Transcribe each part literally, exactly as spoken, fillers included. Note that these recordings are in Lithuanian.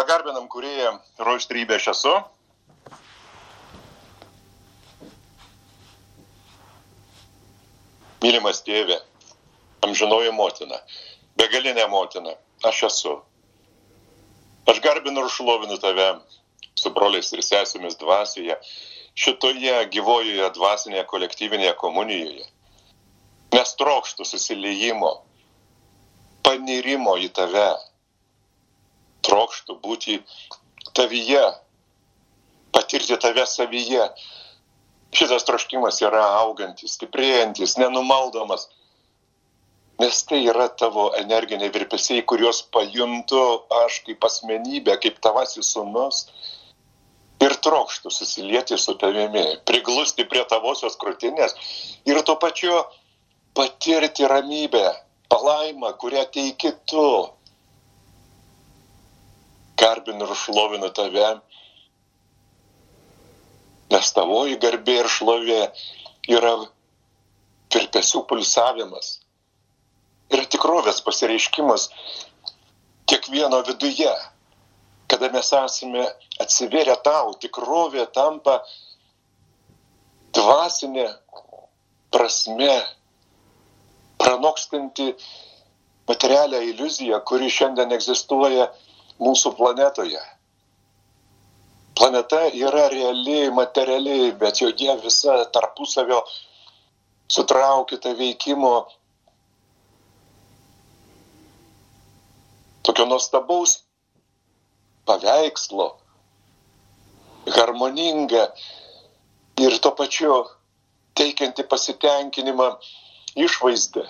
Pagarbinam kūrėją Roistrybę aš esu. Mylimas tėve, amžinoji motina, begalinė motina, aš esu. Aš garbinu ir šlovinu tave su broliais ir sesėmis dvasioje, šitoje gyvojoje dvasinėje kolektyvinėje komunijoje. Nes trokštų susiliejimo, panirimo į tave. Trokštų būti tavyje, patirti tave savyje. Šitas troškimas yra augantis, stiprėjantis, nenumaldomas. Nes tai yra tavo energiniai virpesiai, kuriuos pajuntu aš kaip asmenybė, kaip tavasis sūnus. Ir trokštų susilieti su tavimi, priglusti prie tavosios krūtinės ir tuo pačiu patirti ramybę, palaimą, kurią teiki tu. Garbinu ir šlovinu tave, nes tavoji garbė ir šlovė yra virpesių pulsavimas, yra tikrovės pasireiškimas kiekvieno viduje. Kada mes esame atsivėrę tau, tikrovė tampa dvasinė prasme, pranokstanti materialią iliuziją, kuri šiandien egzistuoja mūsų planetoje. Planeta yra realiai, materialiai, bet joje visa tarpusavio sutraukyta veikimo tokio nuostabaus paveikslo, harmoninga ir tuo pačiu teikianti pasitenkinimą išvaizdą.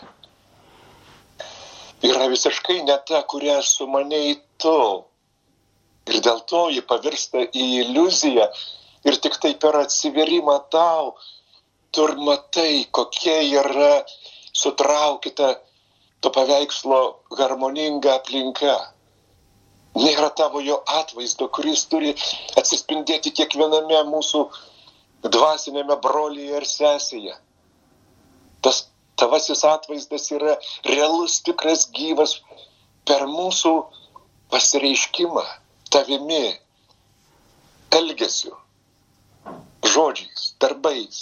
Yra visiškai ne ta, kurią sumanei tu. Ir dėl to ji pavirsta į iliuziją. Ir tik tai per atsivėrimą tau, tu ir matai, kokia yra sutraukyta to paveikslo harmoninga aplinka. Nėra tavo jo atvaizdo, kuris turi atsispindėti kiekviename mūsų dvasinėme brolyje ir sesėje. Tas tavasis atvaizdas yra realus, tikras, gyvas per mūsų pasireiškimą tavimi, elgesiu, žodžiais, darbais,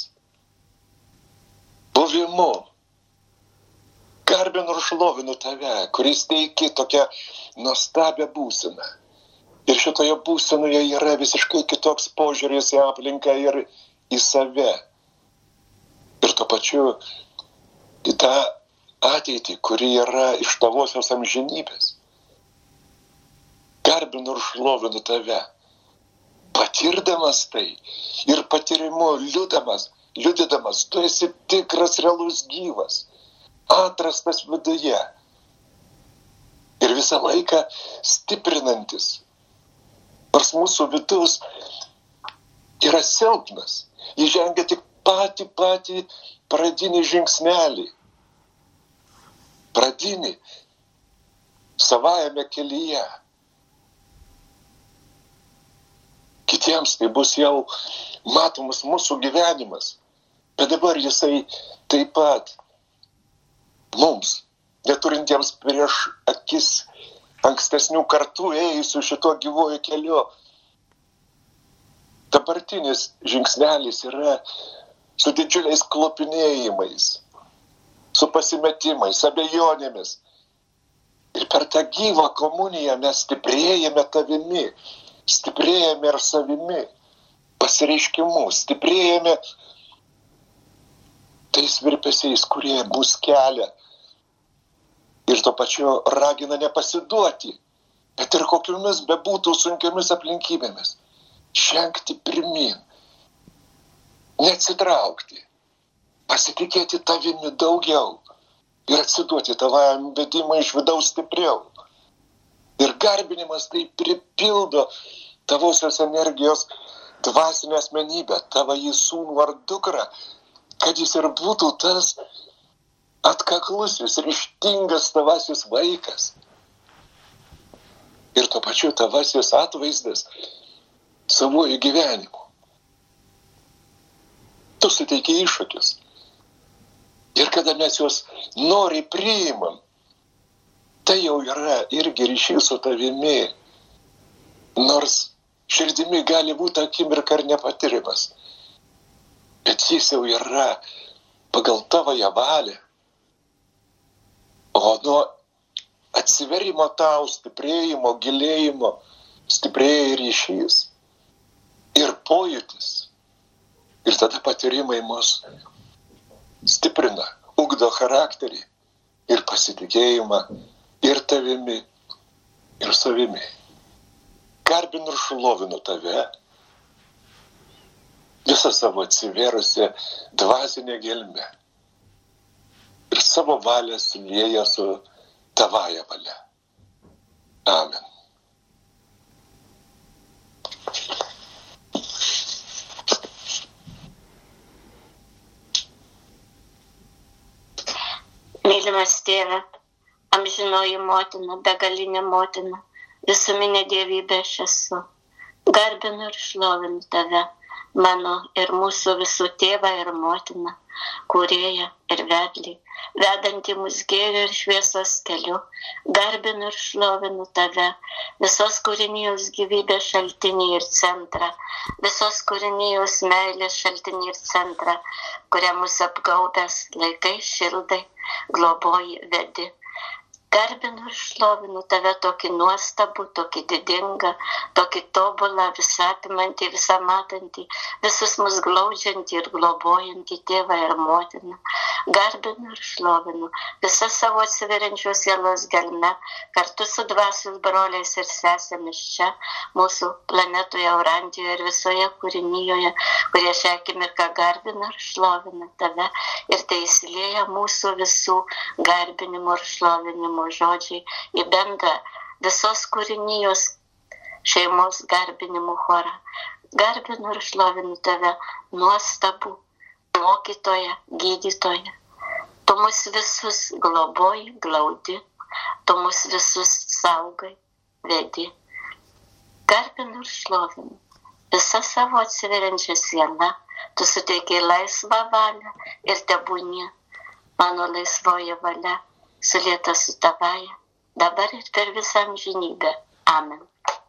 buvimu. Garbinu ir šlovinu tave, kuris teiki tokią nuostabią būseną. Ir šitoje būsenoje yra visiškai kitoks požiūris į aplinką ir į save. Ir tuo pačiu į tą ateitį, kuri yra iš tavosios amžinybės. Garbinu ir šlovinu tave, patirdamas tai ir patyrimu liudamas, liudydamas, tu esi tikras, realus, gyvas, atrastas viduje ir visą laiką stiprinantis. Nors mūsų vidus yra silpnas, jis žengia tik patį, patį pradinį žingsnelį. Pradinį savajame kelyje. Kitiems tai bus jau matomas mūsų gyvenimas. Bet dabar jisai taip pat mums, neturintiems prieš akis ankstesnių kartų ėjusių šito gyvojo keliu, dabartinis žingsnelis yra su didžiuliais klopinėjimais, su pasimetimais, abejonėmis. Ir per tą gyvą komuniją mes stiprėjame tavimi, stiprėjame ir savimi, pasireiškimu, stiprėjame tais virpesiais, kurie mus kelia. Ir tuo pačiu ragina nepasiduoti, bet ir kokiomis bebūtų sunkiomis aplinkybėmis. Žengti pirmin, neatsitraukti, pasitikėti tavimi daugiau ir atsiduoti tavajam vedimą iš vidaus stipriau. Ir garbinimas tai pripildo tavosios energijos dvasinę asmenybę, tavąjį sūnų ar dukrą, kad jis ir būtų tas atkaklusis, ryžtingas tavasis vaikas. Ir tuo pačiu tavasis atvaizdas savojų gyvenimu. Tu suteiki iššūkius. Ir kada mes juos nori priimam, tai jau yra irgi ryšys su tavimi. nors širdimi gali būti akimirka ir nepatirimas, bet jis jau yra pagal tavąją valią. O nuo atsiverimo tau, stiprėjimo, gilėjimo, stiprėja ryšys ir pojūtis. Ir tada patyrimai mus stiprina, ugdo charakterį ir pasitikėjimą ir tavimi, ir savimi. Garbinu ir šlovinu tave, visą savo atsivėrusią dvasinę gelmę ir savo valią sulieja su tavąja valia. Amen. Mylimas Tėve, amžinoji motina, begalinė motina, visuminė dievybė aš esu. Garbinu ir šlovinu tave, mano ir mūsų visų tėvą ir motiną, kūrėją ir vedlį, vedantį mus gėrio ir šviesos keliu. Garbinu ir šlovinu tave, visos kūrinijos gyvybės šaltinį ir centrą, visos kūrinijos meilės šaltinį ir centrą, kurią mus apgaubęs laikai šildai, globoji vedi. Garbinu ir šlovinu tave tokį nuostabų, tokį didingą, tokį tobulą, visapimantį, visamatantį, visus mus glaudžiantį ir globojantį tėvą ir motiną. Garbinu ir šlovinu visą savo atsiveriančios sielos gelme, kartu su dvasios broliais ir sesėmis čia, mūsų planetoje Orantijoje ir visoje kūrinijoje, kurie šią akimirką garbina ir šlovina tave, ir tai įsilieja mūsų visų garbinimo ir šlovinimo žodžiai į bendrą visos kūrinijos šeimos garbinimo chorą. Garbinu ir šlovinu tave, nuostabų mokytoja, gydytoja. Tu mus visus globoji, glaudi, tu mus visus saugai, vedi. Garbinu ir šlovinu visą savo atsiveriančią sielą, tu suteikiai laisvą valią ir tebūnie mano laisvoji valia sulieta su tavaja, dabar ir per visą amžinybę. Amen.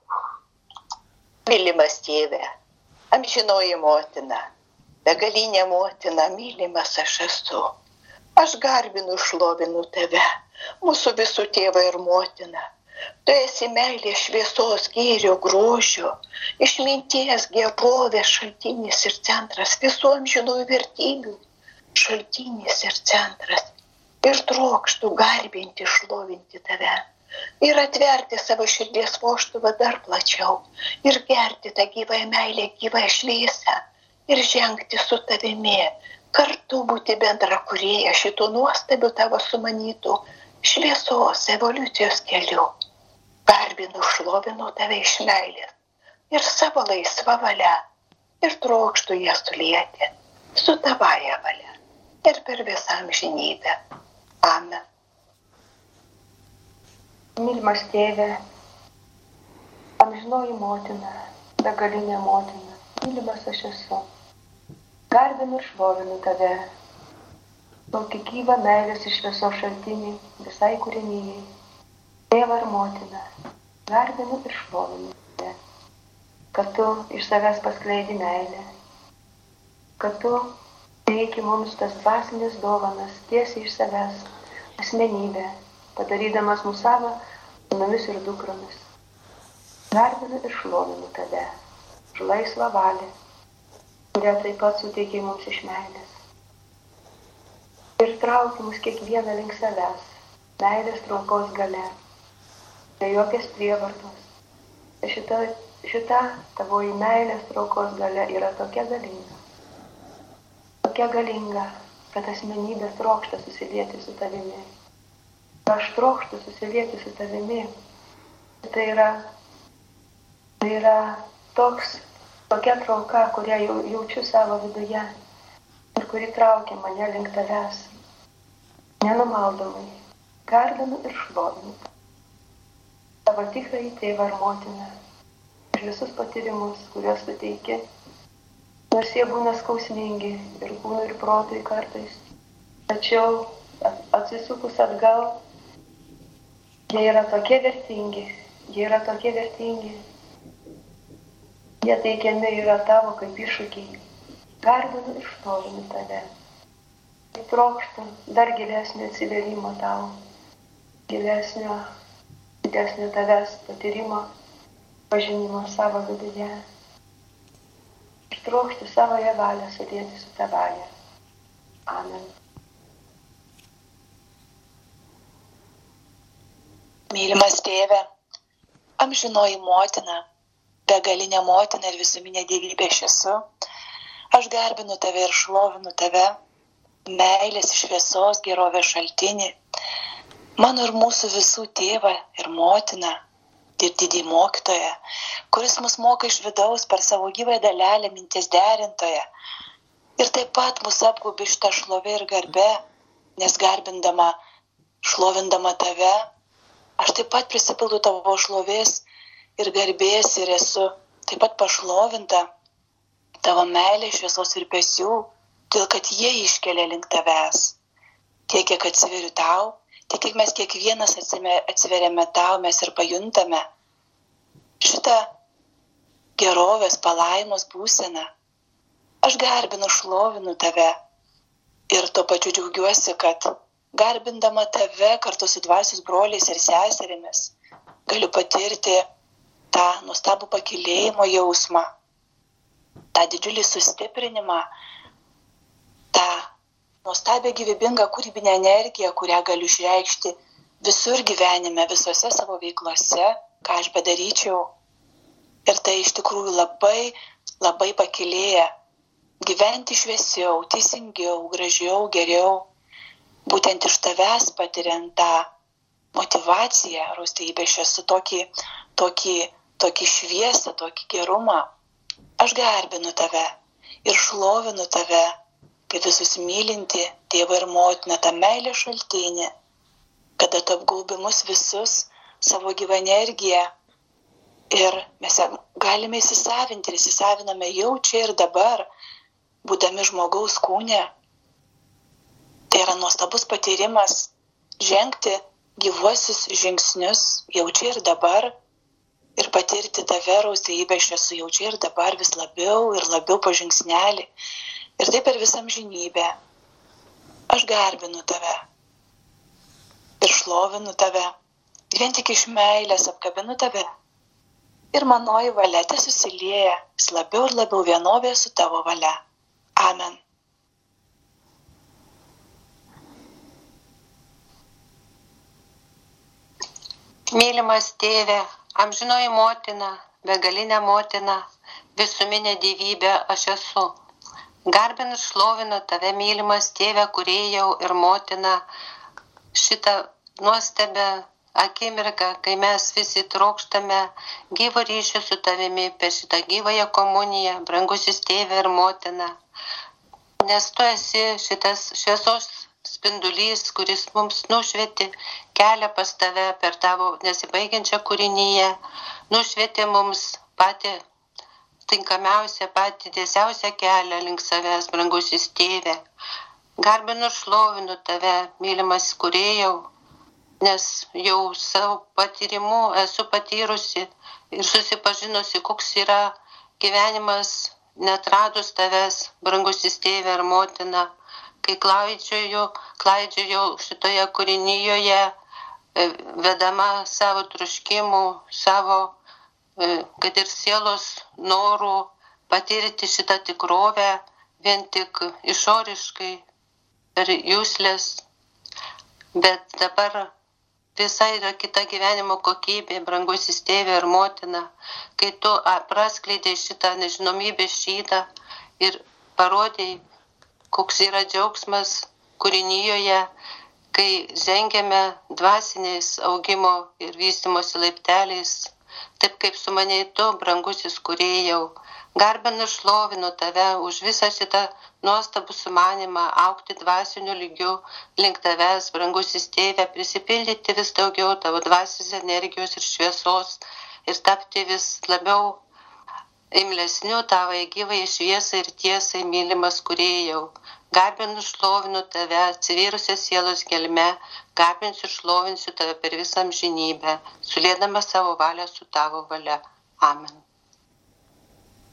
Mylimas Tėve, amžinoji motina, begalinė motina, mylimas aš esu. Aš garbinu, šlovinu tave, mūsų visų tėvą ir motiną. Tu esi meilės, šviesos, gėrio, grožio, išminties, gerovės šaltinis ir centras, visų amžinųjų vertybių šaltinis ir centras. Ir trokštų garbinti, šlovinti tave. Ir atverti savo širdies vožtuvą dar plačiau. Ir gerti tą gyvąją meilę, gyvąją šviesą. Ir žengti su tavimi. Kartu būti bendra kūrėja šitų nuostabių tavo sumanytų šviesos evoliucijos keliu. Garbinu, šlovinu tave iš meilės. Ir savo laisvą valią. Ir trokštų ją sulieti su tavaja valia. Ir per visą amžinybę. Amen. Mylimas Tėve, amžinoji motina, begalinė motina, mylimas aš esu. Garbinu ir šlovinu tave, tokį gyvą meilės iš šviesos šaltinį visai kūrinijai. Tėvą ir motiną, garbinu ir šlovinu tave, kad tu iš savęs paskleidi meilę, kad tu teiki mums tas dvasinės dovanas tiesiai iš savęs, asmenybę, padarydamas mūsų savo sūnumis ir dukromis. Garbinu ir šlovinu tave už laisvą valią, kurią taip pat suteikiai mums iš meilės. Ir trauki mus kiekvieną link savęs, meilės traukos gale, be jokios prievartos. Ir šita, šita tavoji meilės traukos gale yra tokia galinga. Tokia galinga, kad asmenybė trokšta susilieti su tavimi. Aš trokštu susilieti su tavimi. Tai yra, tai yra toks, tokia trauka, kurią jau, jaučiu savo viduje ir kuri traukia mane link tavęs. Nenumaldomai, garbinu ir šlovinu tavo tikrąjį tėvą ir motiną ir visus patyrimus, kuriuos suteiki. Nors jie būna skausmingi ir kūnui ir protui kartais. Tačiau atsisukus atgal, jie yra tokie vertingi, jie yra tokie vertingi, Jie teikiami yra tavo kaip iššūkiai. Garbinu ir šlovinu tave. Trokštų dar gilesnio atsivėrimo tau, gilesnio, didesnio tavęs patyrimo, pažinimo savo viduje. Ir trokštų savoje valią sudėti su tavąja. Amen. Mylimas tėve, amžinoji motina, begalinė motina ir visuminė dievybė aš esu, aš garbinu tave ir šlovinu tave, meilės šviesos gerovės šaltinį, mano ir mūsų visų tėvą ir motiną, ir didį mokytoją, kuris mus moka iš vidaus per savo gyvąją dalelę minties derintoją. Ir taip pat mus apgaubia šitą šlovę ir garbę, nes garbindama, šlovindama tave, aš taip pat prisipildu tavo šlovės ir garbės ir esu taip pat pašlovinta tavo meilė šviesos virpesių, todėl kad jie iškelia link tavęs. Tiek, kiek atsiveriu tau, tiek, kiek mes kiekvienas atsiveriame tau, mes ir pajuntame šitą gerovės palaimos būseną. Aš garbinu, šlovinu tave ir tuo pačiu džiaugiuosi, kad garbindama tave kartu su dvasios broliais ir seserimis galiu patirti tą nuostabų pakylėjimo jausmą, tą didžiulį sustiprinimą, tą nuostabią gyvybingą kūrybinę energiją, kurią galiu išreikšti visur gyvenime, visose savo veiklose, ką aš bedaryčiau. Ir tai iš tikrųjų labai, labai pakylėja gyventi šviesiau, teisingiau, gražiau, geriau. Būtent iš tavęs patiriant tą motivaciją, rūstybę, aš esu tokį, tokį, tokį šviesą, tokį gerumą. Aš garbinu tave ir šlovinu tave, kaip visus mylinti tėvą ir motiną, tą meilę šaltinį, kada tu apgaubi mus visus savo gyvą energiją ir mes galime įsisavinti ir įsisaviname jau čia ir dabar, būdami žmogaus kūne. Tai yra nuostabus patyrimas žengti gyvuosius žingsnius jau čia ir dabar ir patirti tave, raustybę, aš esu jau čia ir dabar vis labiau ir labiau po žingsnelį. Ir taip per visą amžinybę. Aš garbinu tave ir šlovinu tave. Vien tik iš meilės apkabinu tave. Ir manoji valia te susilieja vis labiau ir labiau vienovė su tavo valia. Amen. Mylimas tėve, amžinoji motina, begalinė motina, visuminė dievybė aš esu. Garbinu ir šlovinu tave, mylimas tėve, kūrėjau ir motina, šitą nuostabę akimirką, kai mes visi trokštame gyvo ryšio su tavimi per šitą gyvąją komuniją, brangusis tėve ir motina. Nes tu esi šitas šviesos spindulys, kuris mums nušvieti kelią pas tave per tavo nesibaigiančią kūrinyje, nušvieti mums patį tinkamiausią, patį tiesiausią kelią link savęs, brangusis tėve. Garbinu ir šlovinu tave, mylimas kūrėjau, nes jau savo patyrimu esu patyrusi ir susipažinusi, koks yra gyvenimas netradus tavęs, brangusis tėve ir motina, kai klaidžioju, klaidžioju šitoje kūrinyjoje, vedama savo troškimų, savo, kad ir sielos norų patirti šitą tikrovę vien tik išoriškai per juslės, bet dabar visai yra kita gyvenimo kokybė, brangusis tėve ir motina, kai tu praskleidai šitą nežinomybės šydą ir parodai, koks yra džiaugsmas kūrinyjoje, kai žengiame dvasiniais augimo ir vystymosi laipteliais, taip kaip su maniai tu, brangusis kūrėjau. Garbinu ir šlovinu tave už visą šitą nuostabų sumanimą augti dvasiniu lygiu link tavęs, brangusis tėve, prisipildyti vis daugiau tavo dvasinės energijos ir šviesos ir tapti vis labiau imlesniu tavai gyvai šviesai ir tiesai, mylimas kūrėjau. Garbinu ir šlovinu tave, atsivyrusią sielos gelme, garbinsiu ir šlovinsiu tave per visą amžinybę, sulėdama savo valią su tavo valia. Amen.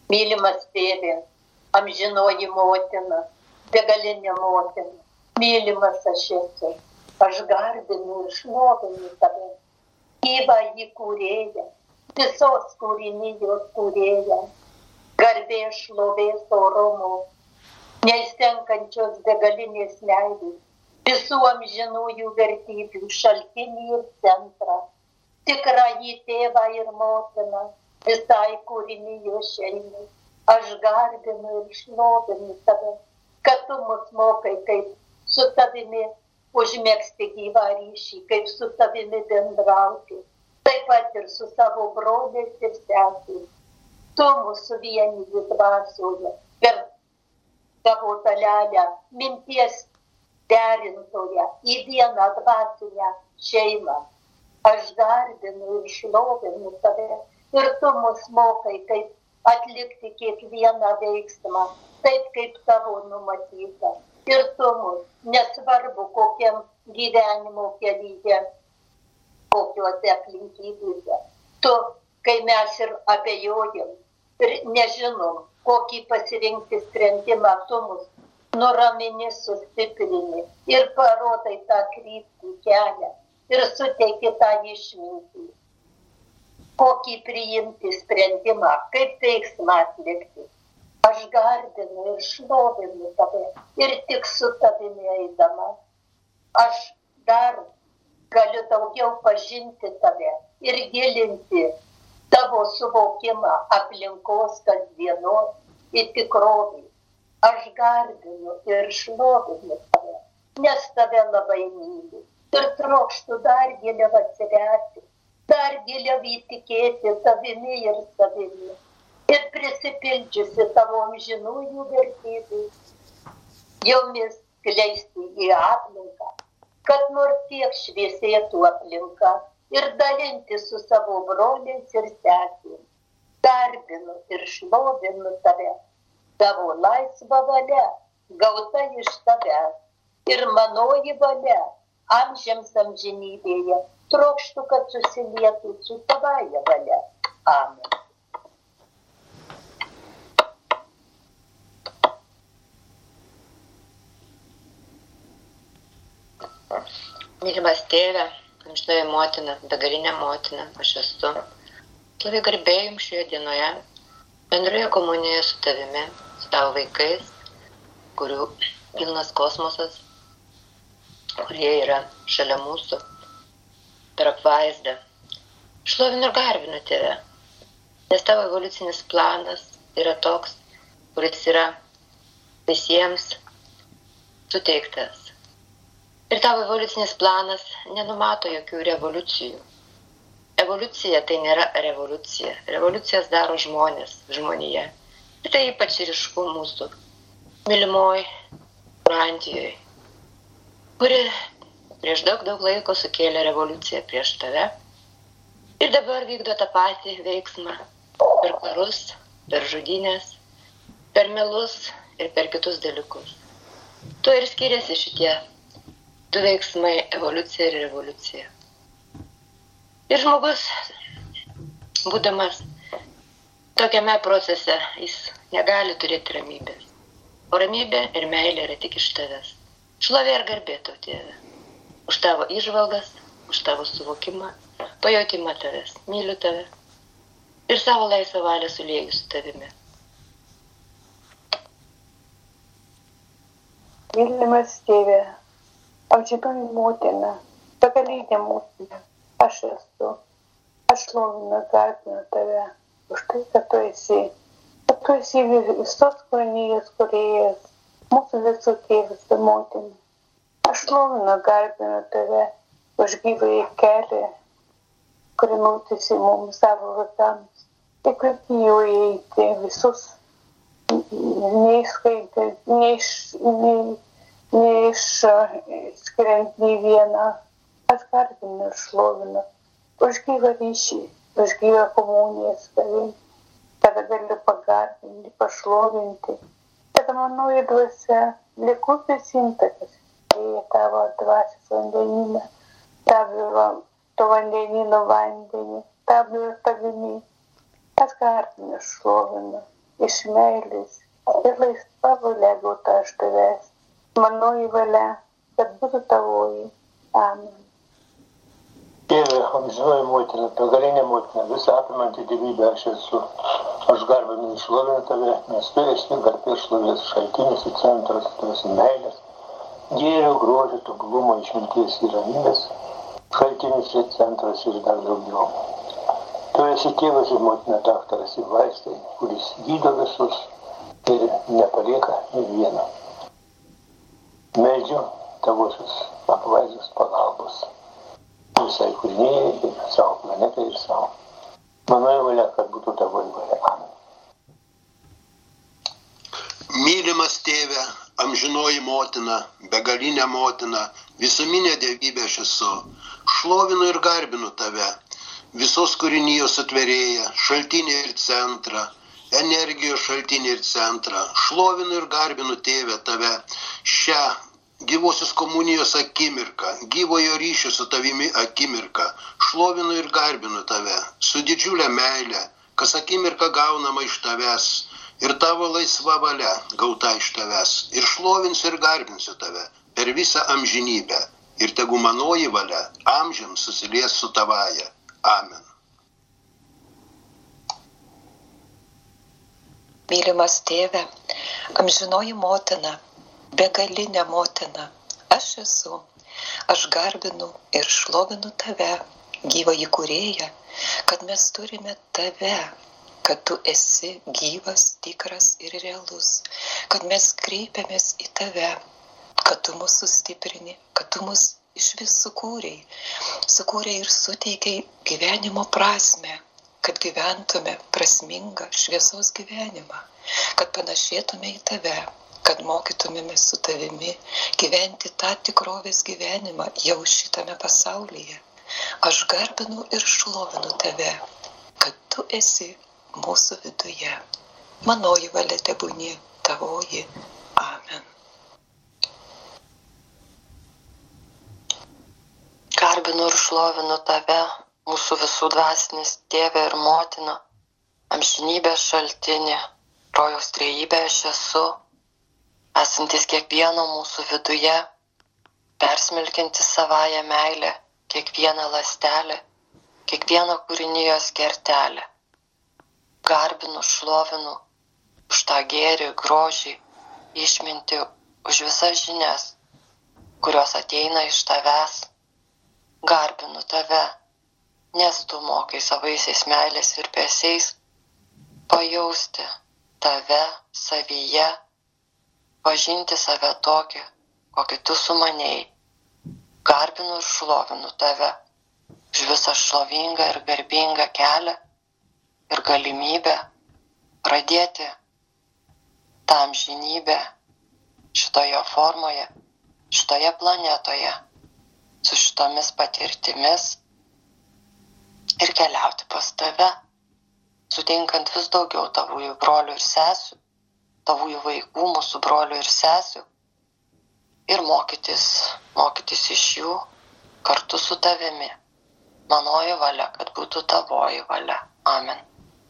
Mylimas tėvė, amžinoji motina, begalinė motina, mylimas aš esu, aš garbinu ir šlovinu tave, gyvą jį kūrėją, visos kūrinijos kūrėją, garbės šlovės orumo, neįstenkančios begalinės meilės, visų amžinųjų vertybių šaltinį ir centrą, tikrąjį tėvą ir motiną, visai kūrinijos šeimai. Aš garbinu ir šlovinu tave, kad tu mus mokai, kaip su tavimi užmegzti gyvą ryšį, kaip su tavimi bendrauti, taip pat ir su savo broliais ir sesėmis. Tu mūsų vieniji dvasioje per tavo dalelę minties derintoje į vieną dvasinę šeimą. Aš garbinu ir šlovinu tave ir tu mus mokai, kaip atlikti kiekvieną veiksmą, taip kaip tavo numatyta. Ir tu mus, nesvarbu kokiam gyvenimo kelyje, kokiuose aplinkybėse. Tu, kai mes ir abejojam ir nežinom, kokį pasirinkti sprendimą, tu mus nuramini, sustiprini ir parodai tą kryptį kelią ir suteiki tą išmintį, kokį priimti sprendimą, kaip veiksmą atlikti. Aš garbinu ir šlovinu tave ir tik su tavimi eidama. Aš dar galiu daugiau pažinti tave ir gilinti tavo suvokimą aplinkos kasdienos ir tikrovį. Aš garbinu ir šlovinu tave, nes tave labai myliu ir trokštu dar giliau atsiverti, dar giliau įtikėti tavimi ir savimi. Ir prisipildžiusi tavo amžinųjų vertybių, jomis skleisti į aplinką, kad nors tiek šviesėtų aplinka ir dalinti su savo broliais ir sesėmis. Garbinu ir šlovinu tave, tavo laisva valia, gauta iš tavęs, ir manoji valia, amžiams amžinybėje, trokštu, kad susilietų su tavąja valia. Amen. Mylimas tėve, amžinoji motina, begalinė motina, aš esu. Labai garbė jums šioje dienoje, bendroje komunijoje su tavimi, su tavo vaikais, kurių pilnas kosmosas, kurie yra šalia mūsų, per apvaizdą. Šlovinu ir garbinu tėve, nes tavo evoliucinis planas yra toks, kuris yra visiems suteiktas. Ir tavo evoliucinis planas nenumato jokių revoliucijų. Evoliucija tai nėra revoliucija. Revoliucijas daro žmonės, žmonėje. Ir tai ypač ryšku mūsų mylimoj Brandijoje, kuri prieš daug daug laiko sukėlė revoliuciją prieš tave. Ir dabar vykdo tą patį veiksmą per karus, per žudynės, per melus ir per kitus dalykus. Tuo ir skiriasi šitie du veiksmai, evoliucija ir revoliucija. Ir žmogus, būdamas tokiame procese, jis negali turėti ramybės. O ramybė ir meilė yra tik iš tavęs. Šlovė ir garbė tau, tėve. Už tavo įžvalgas, už tavo suvokimą, pajautimą tavęs. Myliu tave. Ir savo laisvą valią sulieju su tavimi. Mylimas tėve, amžinoji motina, begalinė motina, aš esu, aš šlovinu, garbinu tave už tai, kad tu esi, kad tu esi visos kūrinijos kūrėjas, mūsų visų tėvas ir motina. Aš šlovinu, garbinu tave už gyvąjį kelią, kurį nutisi mums savo vaikams. Ir kaip jų įeiti visus, neįskaitant, neiš, nei, neišskiriant nei vieną. Aš garbinu ir šlovinu už gyvą ryšį, už gyvą komuniją su tavim, kada galiu pagarbinti, pašlovinti, kada manoji dvasia likutis intakas į tavo dvasios vandenyną, tavo to vandenyno vandenį, tavo ir tavimi. Aš garbinu ir šlovinu iš meilės ir laisva valia gauta iš tavęs. Manoji valia, kad būtų tavoji. Amen. Tėve, amžinoji motina, begalinė motina, visą apimantį dievybę aš esu. Aš garbinu ir šlovinu tave, nes tu esi garbės šlovės šaltinis ir centras, tu esi meilės, gėrio, grožio, tobulumo, išminties ir ramybės, šaltinis ir centras ir dar daugiau. Tu esi tėvas ir motina daktaras ir vaistai, kuris gydo visus ir nepalieka nė vieno. Meldžiu tavosios apvaizdos pagalbos visai kūrinėjai ir savo planetai ir savo. Manoji valia, kad būtų tavoji valia. Amen. Mylimas tėve, amžinoji motina, begalinė motina, visuminė dievybė aš esu. Šlovinu ir garbinu tave, visos kūrinijos atvėrėją, šaltinį ir centrą, energijos šaltinį ir centrą. Šlovinu ir garbinu tėve tave, šią gyvosios komunijos akimirką, gyvojo ryšio su tavimi akimirką. Šlovinu ir garbinu tave, su didžiulė meilė, kas akimirką gaunama iš tavęs, ir tavo laisva valia gauta iš tavęs. Ir šlovinsiu ir garbinsiu tave per visą amžinybę. Ir tegu manoji valia amžiams susilies su tavaja. Amen. Mylimas tėve, amžinoji motina, begalinė motina, aš esu, aš garbinu ir šlovinu tave, gyvąjį kūrėją, kad mes turime tave, kad tu esi gyvas, tikras ir realus, kad mes kreipiamės į tave, kad tu mus sustiprini, kad tu mus iš vis sukūrei, sukūrei ir suteikei gyvenimo prasmę, kad gyventume prasmingą šviesos gyvenimą, kad panašėtume į tave, kad mokytumėme su tavimi gyventi tą tikrovės gyvenimą jau šitame pasaulyje. Aš garbinu ir šlovinu tave, kad tu esi mūsų viduje. Manoji valia tebūnie tavoji. Amen. Garbinu ir šlovinu tave, mūsų visų dvasinis tėve ir motina, amžinybės šaltinė, rojaus trejybė aš esu, esantis kiekvieno mūsų viduje, persmelkiantis savąją meilę, kiekvieną ląstelę, kiekvieną kūrinijos kertelę. Garbinu, šlovinu už tą gėrį, grožį, išmintį, už visas žinias, kurios ateina iš tavęs. Garbinu tave, nes tu mokai savaisiais meilės virpesiais pajausti tave savyje, pažinti save tokį, kokį tu sumanėjai. Garbinu ir šlovinu tave už visą šlovingą ir garbingą kelią ir galimybę pradėti tą amžinybę šitoje formoje, šitoje planetoje, su šitomis patirtimis ir keliauti pas tave, sutinkant vis daugiau tavųjų brolių ir sesių, tavųjų vaikų, mūsų brolių ir sesių, ir mokytis, mokytis iš jų kartu su tavimi. Manoji valia, kad būtų tavoji valia. Amen.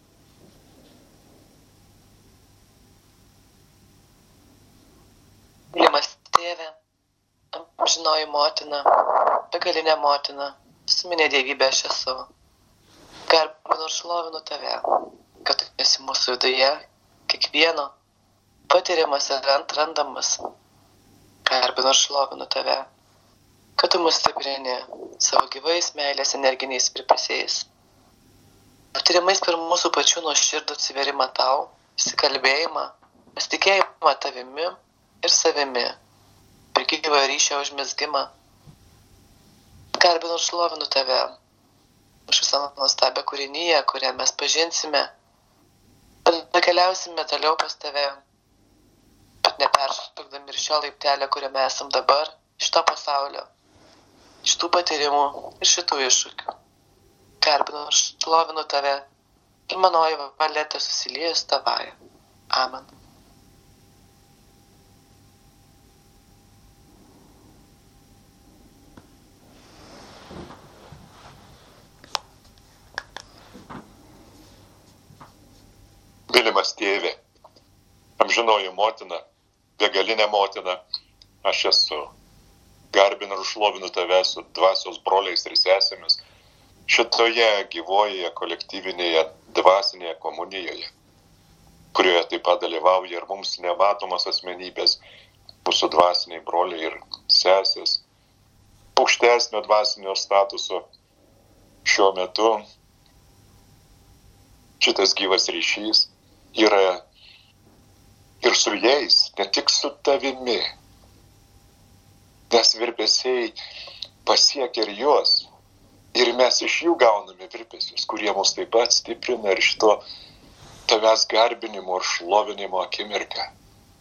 Mylimas tėve, amžinoji motina, begalinė motina, visuminė dievybė aš esu. Garbinu ir šlovinu tave, kad tu esi mūsų viduje, kiekvieno patiriamas ir atrandamas. Garbinu ir šlovinu tave, kad tu mus stiprini savo gyvais meilės energiniais virpesiais. Patiriamais per mūsų pačių nuoširdų atsiverimą tau, įsikalbėjimą, pasitikėjimą tavimi ir savimi, per gyvą ryšio užmezgimą. Garbinu ir šlovinu tave už visą nuostabią kūriniją, kurią mes pažinsime, tada keliausime toliau pas tave, bet neperžvelgdami ir šio laiptelio, kuriame esam dabar, šito pasaulio, šitų patyrimų ir šitų iššūkių. Garbinu ir šlovinu tave ir manoji valia tesusilieja su tavąja. Amen. Mylimas tėve, amžinoji motina, begalinė motina, aš esu. Garbinu ir šlovinu tave su dvasios broliais ir sesėmis šitoje gyvoje kolektyvinėje dvasinėje komunijoje, kurioje taip pat dalyvauja ir mums nematomas asmenybės, mūsų dvasiniai broliai ir sesės, aukštesnio dvasinio statuso. Šiuo metu šitas gyvas ryšys yra ir su jais, ne tik su tavimi, nes virpesiai pasiekia ir juos, ir mes iš jų gauname virpesius, kurie mus taip pat stiprina ir šito tavęs garbinimo ir šlovinimo akimirką.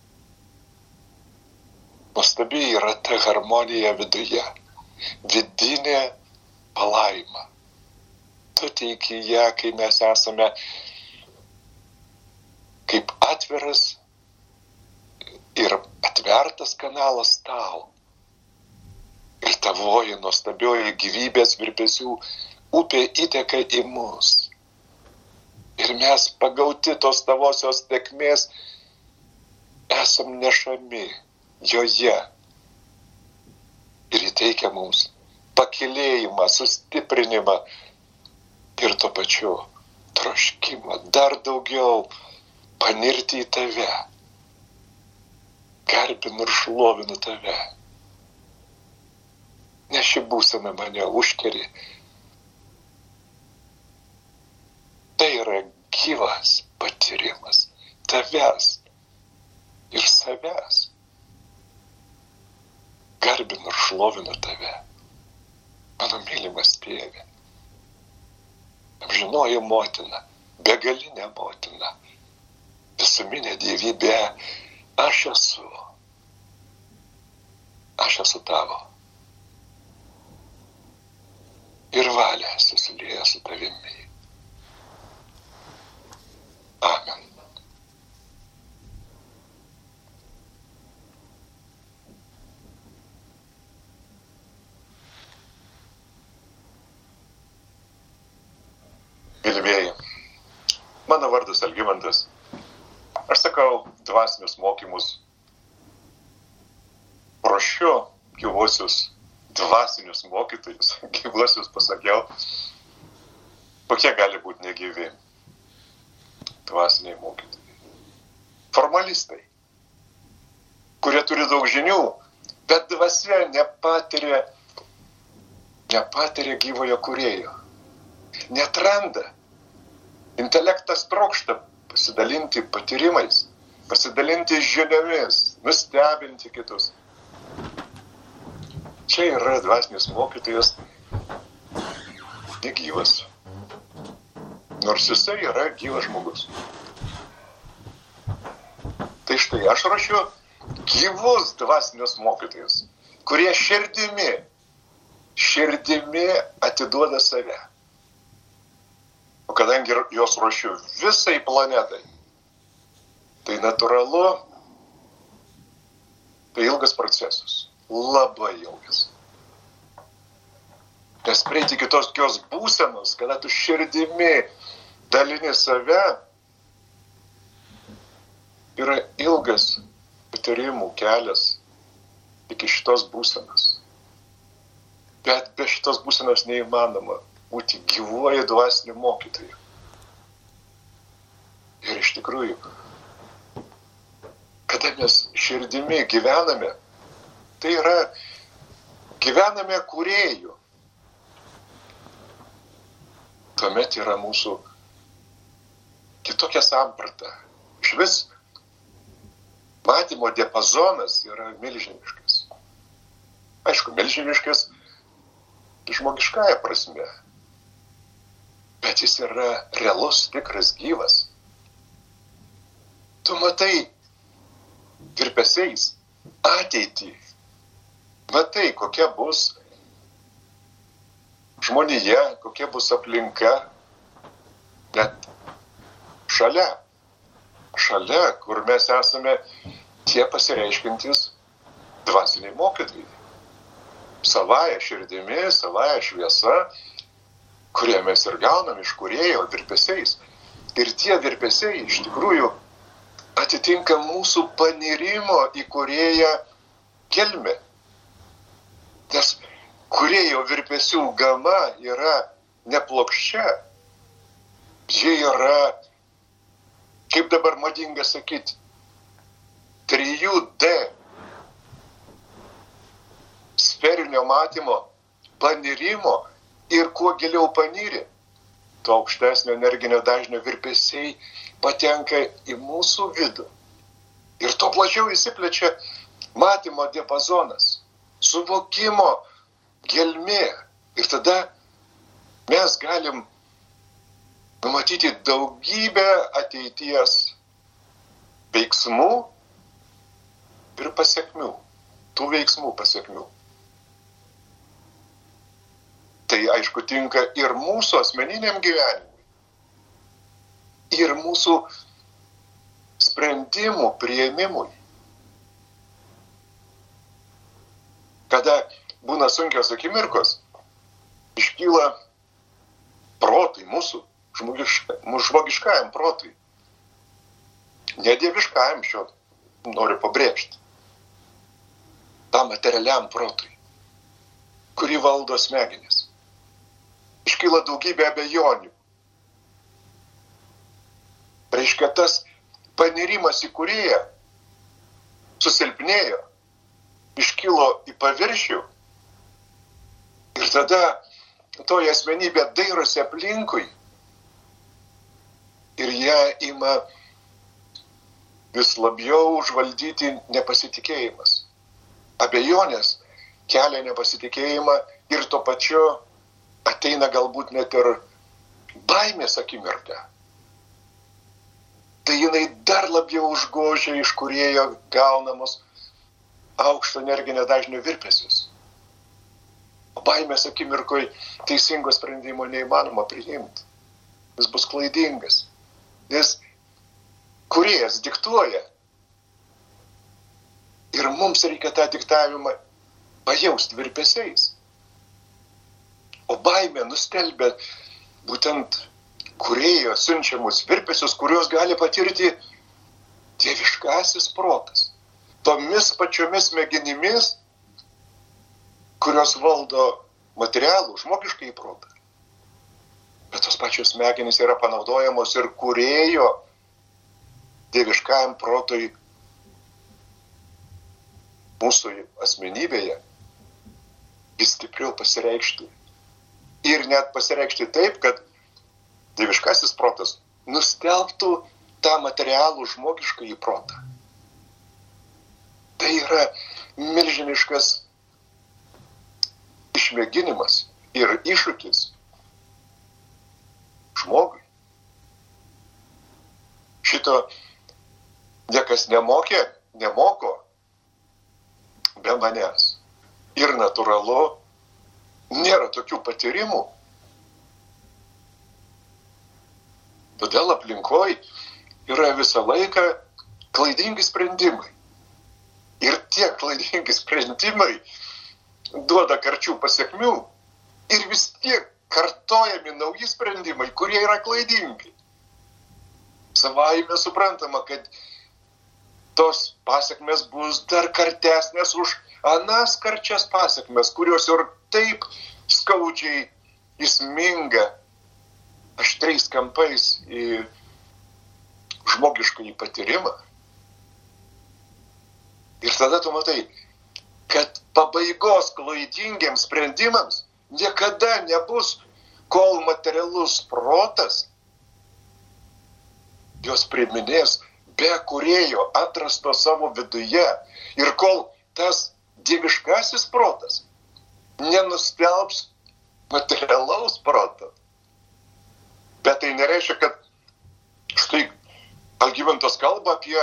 Nuostabi yra ta harmonija viduje, vidinė palaima. Tu teiki ją, kai mes esame kaip atviras ir atvertas kanalas tau. Ir tavoji nuostabioji gyvybės virpesių upė įteka į mus. Ir mes pagauti tos tavosios tėkmės esam nešami joje. Ir įteikia mums pakilėjimą, sustiprinimą ir tuo pačiu troškimą dar daugiau panirti į tave. Garbinu ir šlovinu tave. Nes ši būsena mane užkeri. Tai yra gyvas patyrimas tavęs ir savęs. Garbinu ir šlovinu tave, mano mylimas tėve. Amžinoji motina, begalinė motina, visuminė dievybė, aš esu. Aš esu tavo. Ir valia susilieja su tavimi. Amen. Mylimieji, mano vardas Algimantas. Aš sakau dvasinius mokymus, ruošiu gyvuosius dvasinius mokytojus, gyvuosius pasakiau, kokie gali būti negyvi dvasiniai mokytojai. Formalistai, kurie turi daug žinių, bet dvasia nepatiria, nepatiria gyvojo kūrėjo. Netranda. Intelektas trokšta pasidalinti patyrimais, pasidalinti žiniomis, nustebinti kitus. Čia yra dvasinis mokytojas negyvas. Nors jisai yra gyvas žmogus. Tai štai aš rašiu gyvus dvasinius mokytojus, kurie širdimi, širdimi atiduoda save. O kadangi jos ruošiu visai planetai, tai natūralu, tai ilgas procesas, labai ilgas. Nes prieiti kitos kios būsenos, kada tu širdimi dalini save, yra ilgas patyrimų kelias iki šitos būsenos. Bet be šitos būsenos neįmanoma būti gyvuoju dvasiniu mokytoju. Ir iš tikrųjų, kada mes širdimi gyvename, tai yra gyvename kūrėjų. Tuomet yra mūsų kitokia samprata. Išvis matymo diapazonas yra milžiniškas. Aišku, milžiniškas žmogiškąja prasme. Bet jis yra realus, tikras, gyvas. Tu matai virpesiais ateitį. Matai, kokia bus žmonija, kokia bus aplinka. Net šalia. Šalia, kur mes esame tie pasireiškintys dvasiniai mokytojai. Savaja širdimi, savaja šviesa, kurie mes ir gaunam iš kūrėjo virpesiais. Ir tie virpesiai iš tikrųjų atitinka mūsų panirimo į kūrėją gelmę. Nes kūrėjo virpesių gama yra neplokščia. Jie yra, kaip dabar madinga sakyti, trijų D sferinio matymo, panirimo ir kuo giliau paniri, to aukštesnio energinio dažnio virpesiai patenka į mūsų vidų. Ir to plačiau įsiplečia matymo diapazonas, suvokimo gelmė. Ir tada mes galim numatyti daugybę ateities veiksmų ir pasiekmių. Tų veiksmų pasiekmių. Tai aišku tinka ir mūsų asmeniniam gyvenimui, ir mūsų sprendimų priėmimui. Kada būna sunkios akimirkos, iškyla protui mūsų, žmogiška, mūsų žmogiškajam protui. Ne dieviškajam, šio noriu pabrėžti. Tam materialiam protui, kurį valdo smegenis. Iškyla daugybė abejonių. Reiškia, tas panirimas į kūrėją susilpnėjo, iškilo į paviršių ir tada toji asmenybė dairosi aplinkui ir ją ima vis labiau užvaldyti nepasitikėjimas. Abejonės kelia nepasitikėjimą ir tuo pačiu ateina galbūt net ir baimės akimirka. Tai jinai dar labiau užgožia iš kūrėjo gaunamus aukšto energinio dažnio virpesius. O baimės akimirkoj teisingo sprendimo neįmanoma priimti. Jis bus klaidingas. Nes kūrėjas diktuoja. Ir mums reikia tą diktavimą pajausti virpesiais. O baimė nustelbia būtent kūrėjo siunčiamus virpesius, kuriuos gali patirti dieviškasis protas. Tomis pačiomis smegenimis, kurios valdo materialų, žmogiškai protą. Bet tos pačios smegenys yra panaudojamos ir kūrėjo dieviškajam protui mūsų asmenybėje vis stipriau pasireikšti. Ir net pasireikšti taip, kad dieviškasis protas nustelbtų tą materialų žmogišką į protą. Tai yra milžiniškas išmėginimas ir iššūkis žmogui. Šito niekas nemokė, nemoko be manęs. Ir natūralu, nėra tokių patyrimų. Todėl aplinkoj yra visą laiką klaidingi sprendimai. Ir tie klaidingi sprendimai duoda karčių pasiekmių. Ir vis tiek kartojami nauji sprendimai, kurie yra klaidingi. Savaime suprantama, kad tos pasiekmes bus dar kartesnės už anas karčias pasiekmes, kurios ir taip skaudžiai įsminga aštriais kampais į žmogiškąjį patyrimą. Ir tada tu matai, kad pabaigos klaidingiems sprendimams niekada nebus, kol materialus protas jos priminės be kūrėjo atrasto savo viduje ir kol tas dieviškasis protas nenustelbs materialaus proto. Bet tai nereiškia, kad štai Algymantas kalba apie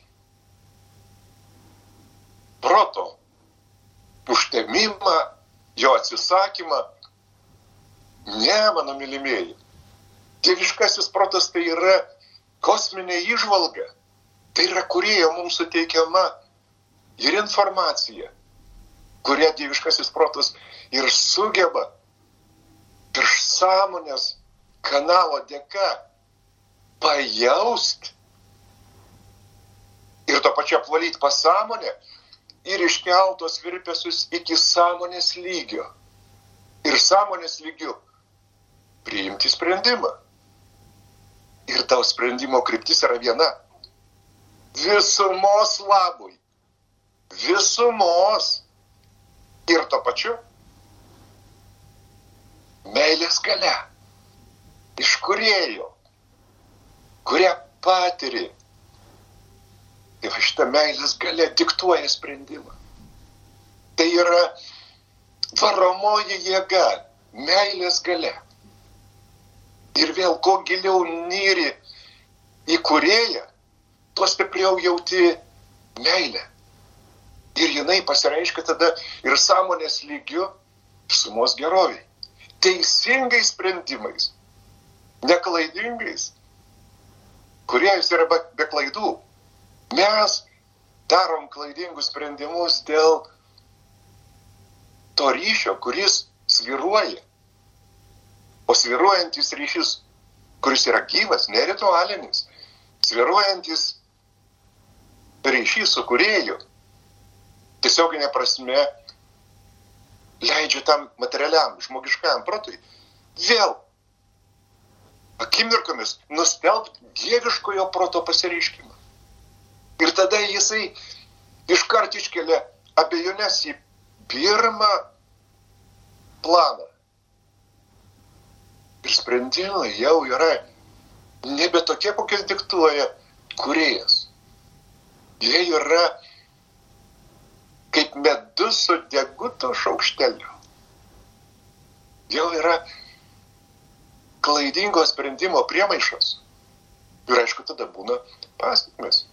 proto užtemimą, jo atsisakymą. Ne, mano mylimieji. Dieviškasis protas tai yra kosminė įžvalga. Tai yra kūrėjo mums suteikiama ir informacija, kurią dieviškasis protas ir sugeba virš sąmonės kanalo dėka pajaust ir to pačiu apvalyti pasąmonę ir iškeltos virpesius iki sąmonės lygio. Ir sąmonės lygiu priimti sprendimą. Ir tavo sprendimo kryptis yra viena. Visumos labui. Visumos. Ir to pačiu meilės galia. Iš kūrėjo, kurią patiri. Ir šitą meilės galia diktuoja sprendimą. Tai yra varomoji jėga, meilės galia. Ir vėl, ko giliau nyri į kūrėją, tuo stipriau jauti meilę. Ir jinai pasireiškia tada ir sąmonės lygiu, ir sumos geroviai. Teisingais sprendimais, neklaidingais. Kūrėjas yra be, be klaidų. Mes darom klaidingus sprendimus dėl to ryšio, kuris sviruoja. O sviruojantis ryšys, kuris yra gyvas, neritualinis, sviruojantis ryšys su kūrėju, tiesioginė prasme leidžia tam materialiam, žmogiškam protui vėl akimirkomis nustelbti dieviškojo proto pasireiškimą. Ir tada jisai iškart iškelia abejonės į pirmą planą. Ir sprendimai jau yra nebe tokie, kokias diktuoja kūrėjas. Jie yra kaip medus su deguto šaukšteliu. Jau yra klaidingo sprendimo priemaišos. Ir aišku, tada būna pasekmės.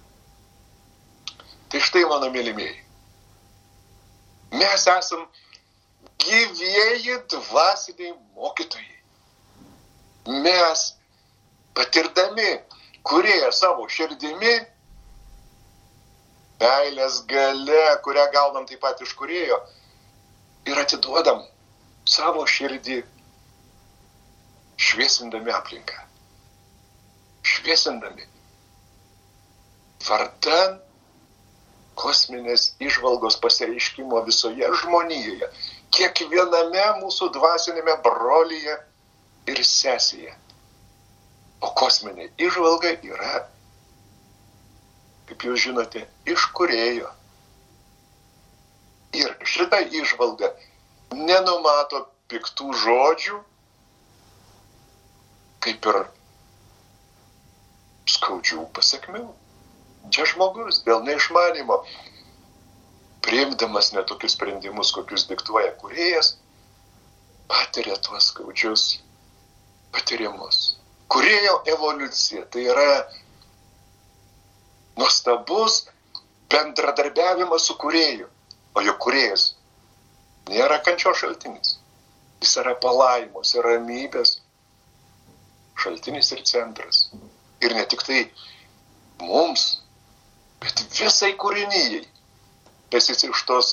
Tai štai, mano mylimieji, mes esam gyvieji dvasiniai mokytojai. Mes, patirdami kūrėją savo širdimi, meilės galia, kurią gaunam taip pat iš kūrėjo, ir atiduodam savo širdį, šviesindami aplinką. Šviesindami. Vardan kosminės įžvalgos pasireiškimo visoje žmonijoje, kiekviename mūsų dvasinėme brolyje ir sesėje. O kosminė įžvalga yra, kaip jūs žinote, iš kūrėjo. Ir šita įžvalga nenumato piktų žodžių, kaip ir skaudžių pasekmių. Čia žmogus dėl neišmanimo, priimdamas netokius sprendimus, kokius diktuoja kūrėjas, patiria tuos skaudžius patyrimus. Kūrėjo evoliucija tai yra nuostabus bendradarbiavimas su kūrėju, o jo kūrėjas nėra kančios šaltinis. Jis yra palaimos ir ramybės šaltinis ir centras. Ir ne tik tai mums, bet visai kūrinijai, besisištos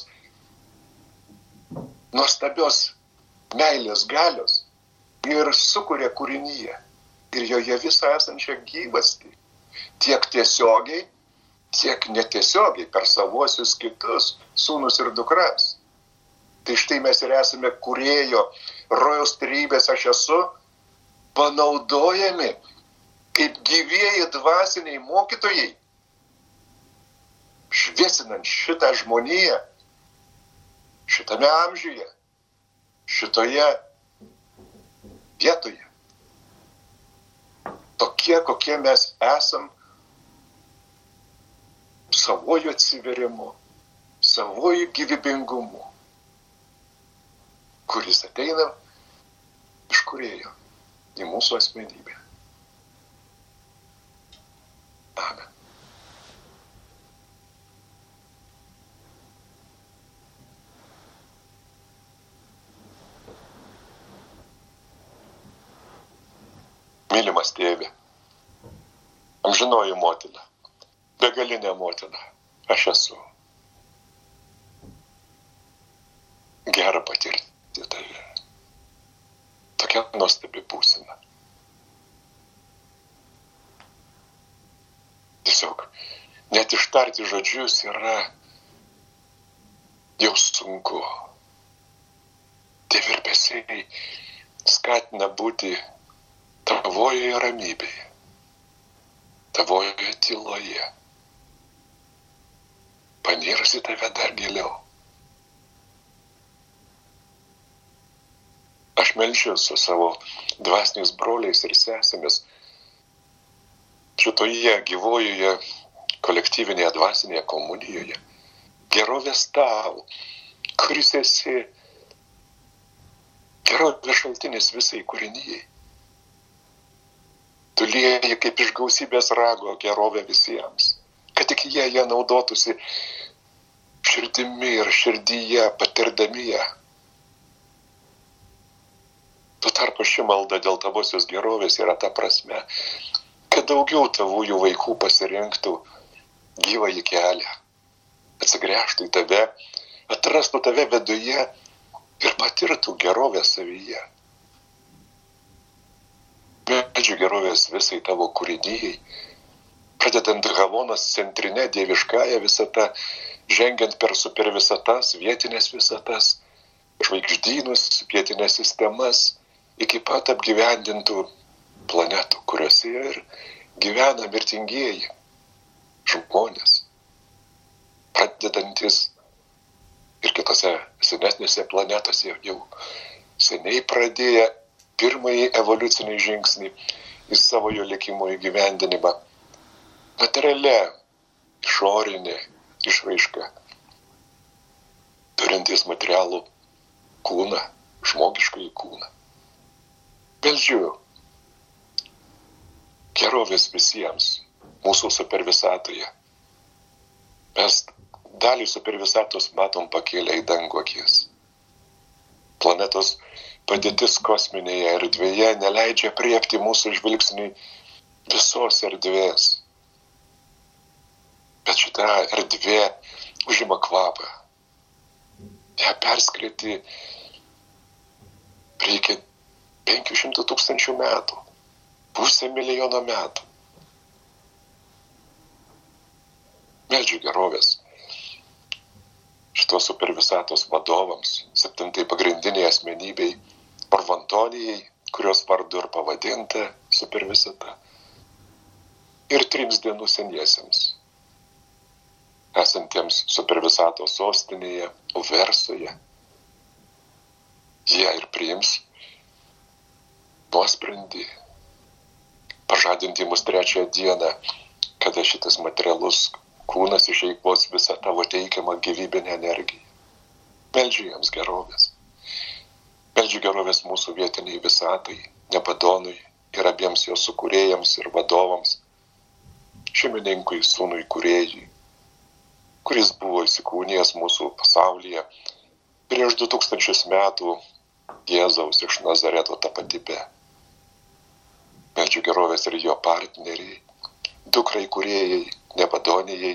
nuostabios meilės galios ir sukuria kūrinyje ir joje visą esančią gyvastį, tiek tiesiogiai, tiek netiesiogiai per savuosius kitus sūnus ir dukras. Tai štai mes ir esame kūrėjo rojaus trybės aš esu, panaudojami kaip gyvieji dvasiniai mokytojai, šviesinant šitą žmoniją, šitame amžiuje, šitoje vietoje. Tokie, kokie mes esam, savojų atsiverimu, savojų gyvybingumu, kuris ateina iš kūrėjo į mūsų asmenybę. Amen. Mylimas tėve, amžinoji motina, begalinė motina, aš esu. Gera patirti tave. Tokia nuostabi būsena. net ištarti žodžius yra jau sunku. Tie virpesiai skatina būti tavoje ramybėje, tavoje tyloje. Panirus į tave dar giliau. Aš melčiuosi su savo dvasiniais broliais ir sesėmis šitoje gyvojoje kolektyvinėje dvasinėje komunijoje. Gerovės tau, kuris esi gerovės šaltinis visai kūrinijai. Tu lieji kaip iš gausybės rago gerovę visiems, kad tik jie ją naudotųsi širdimi ir širdyje patirdami ją. Tuo tarpu ši malda dėl tavosios gerovės yra ta prasme, kad daugiau tavųjų vaikų pasirinktų gyvąjį kelią, atsigręžtų į tave, atrastų tave viduje ir patirtų gerovę savyje. Meldžiu gerovės visai tavo kūrinijai, pradedant Havonos centrinę dieviškąją visatą, žengiant per supervisatas, vietinės visatas, žvaigždynus, vietinės sistemas, iki pat apgyvendintų planetų, kuriuose ir gyvena mirtingieji žmonės, pradedantis ir kitose senesnėse planetose jau seniai pradėję pirmąjį evoliucinį žingsnį į savo jo likimo įgyvendinimą. Materialia, išorinė išraiška, turintis materialų kūną, žmogiškąjį kūną. Meldžiu gerovės visiems mūsų supervisatoje. Mes dalį supervisatos matom pakėlę į dangų akis. Planetos padėtis kosminėje erdvėje neleidžia priepti mūsų žvilgsnį visos erdvės. Bet šita erdvė užima kvapą. Ja perskriti reikia penkių šimtų tūkstančių metų, pusę milijono metų. Meldžiu gerovės šitos supervisatos vadovams, septintai pagrindiniai asmenybei, Parvantonijai, kurios vardu ir pavadinta supervisata, ir trims dienų seniesiems, esantiems supervisatos sostinėje, Uversoje. Jie ir priims nuosprendį, pažadinti mus trečią dieną, kada šitas materialus kūnas išeikvos visą tavo teikiamą gyvybinę energiją. Meldžiu jiems gerovės. Meldžiu gerovės mūsų vietiniai visatai, Nebadonui ir abiems jos sukūrėjams ir vadovams, šeimininkui, sūnui kūrėjui, kuris buvo įsikūnijęs mūsų pasaulyje prieš du tūkstančius metų Jėzaus iš Nazareto tapatybė. Meldžiu gerovės ir jo partneriai, dukrai kūrėjai, Nebadonijai,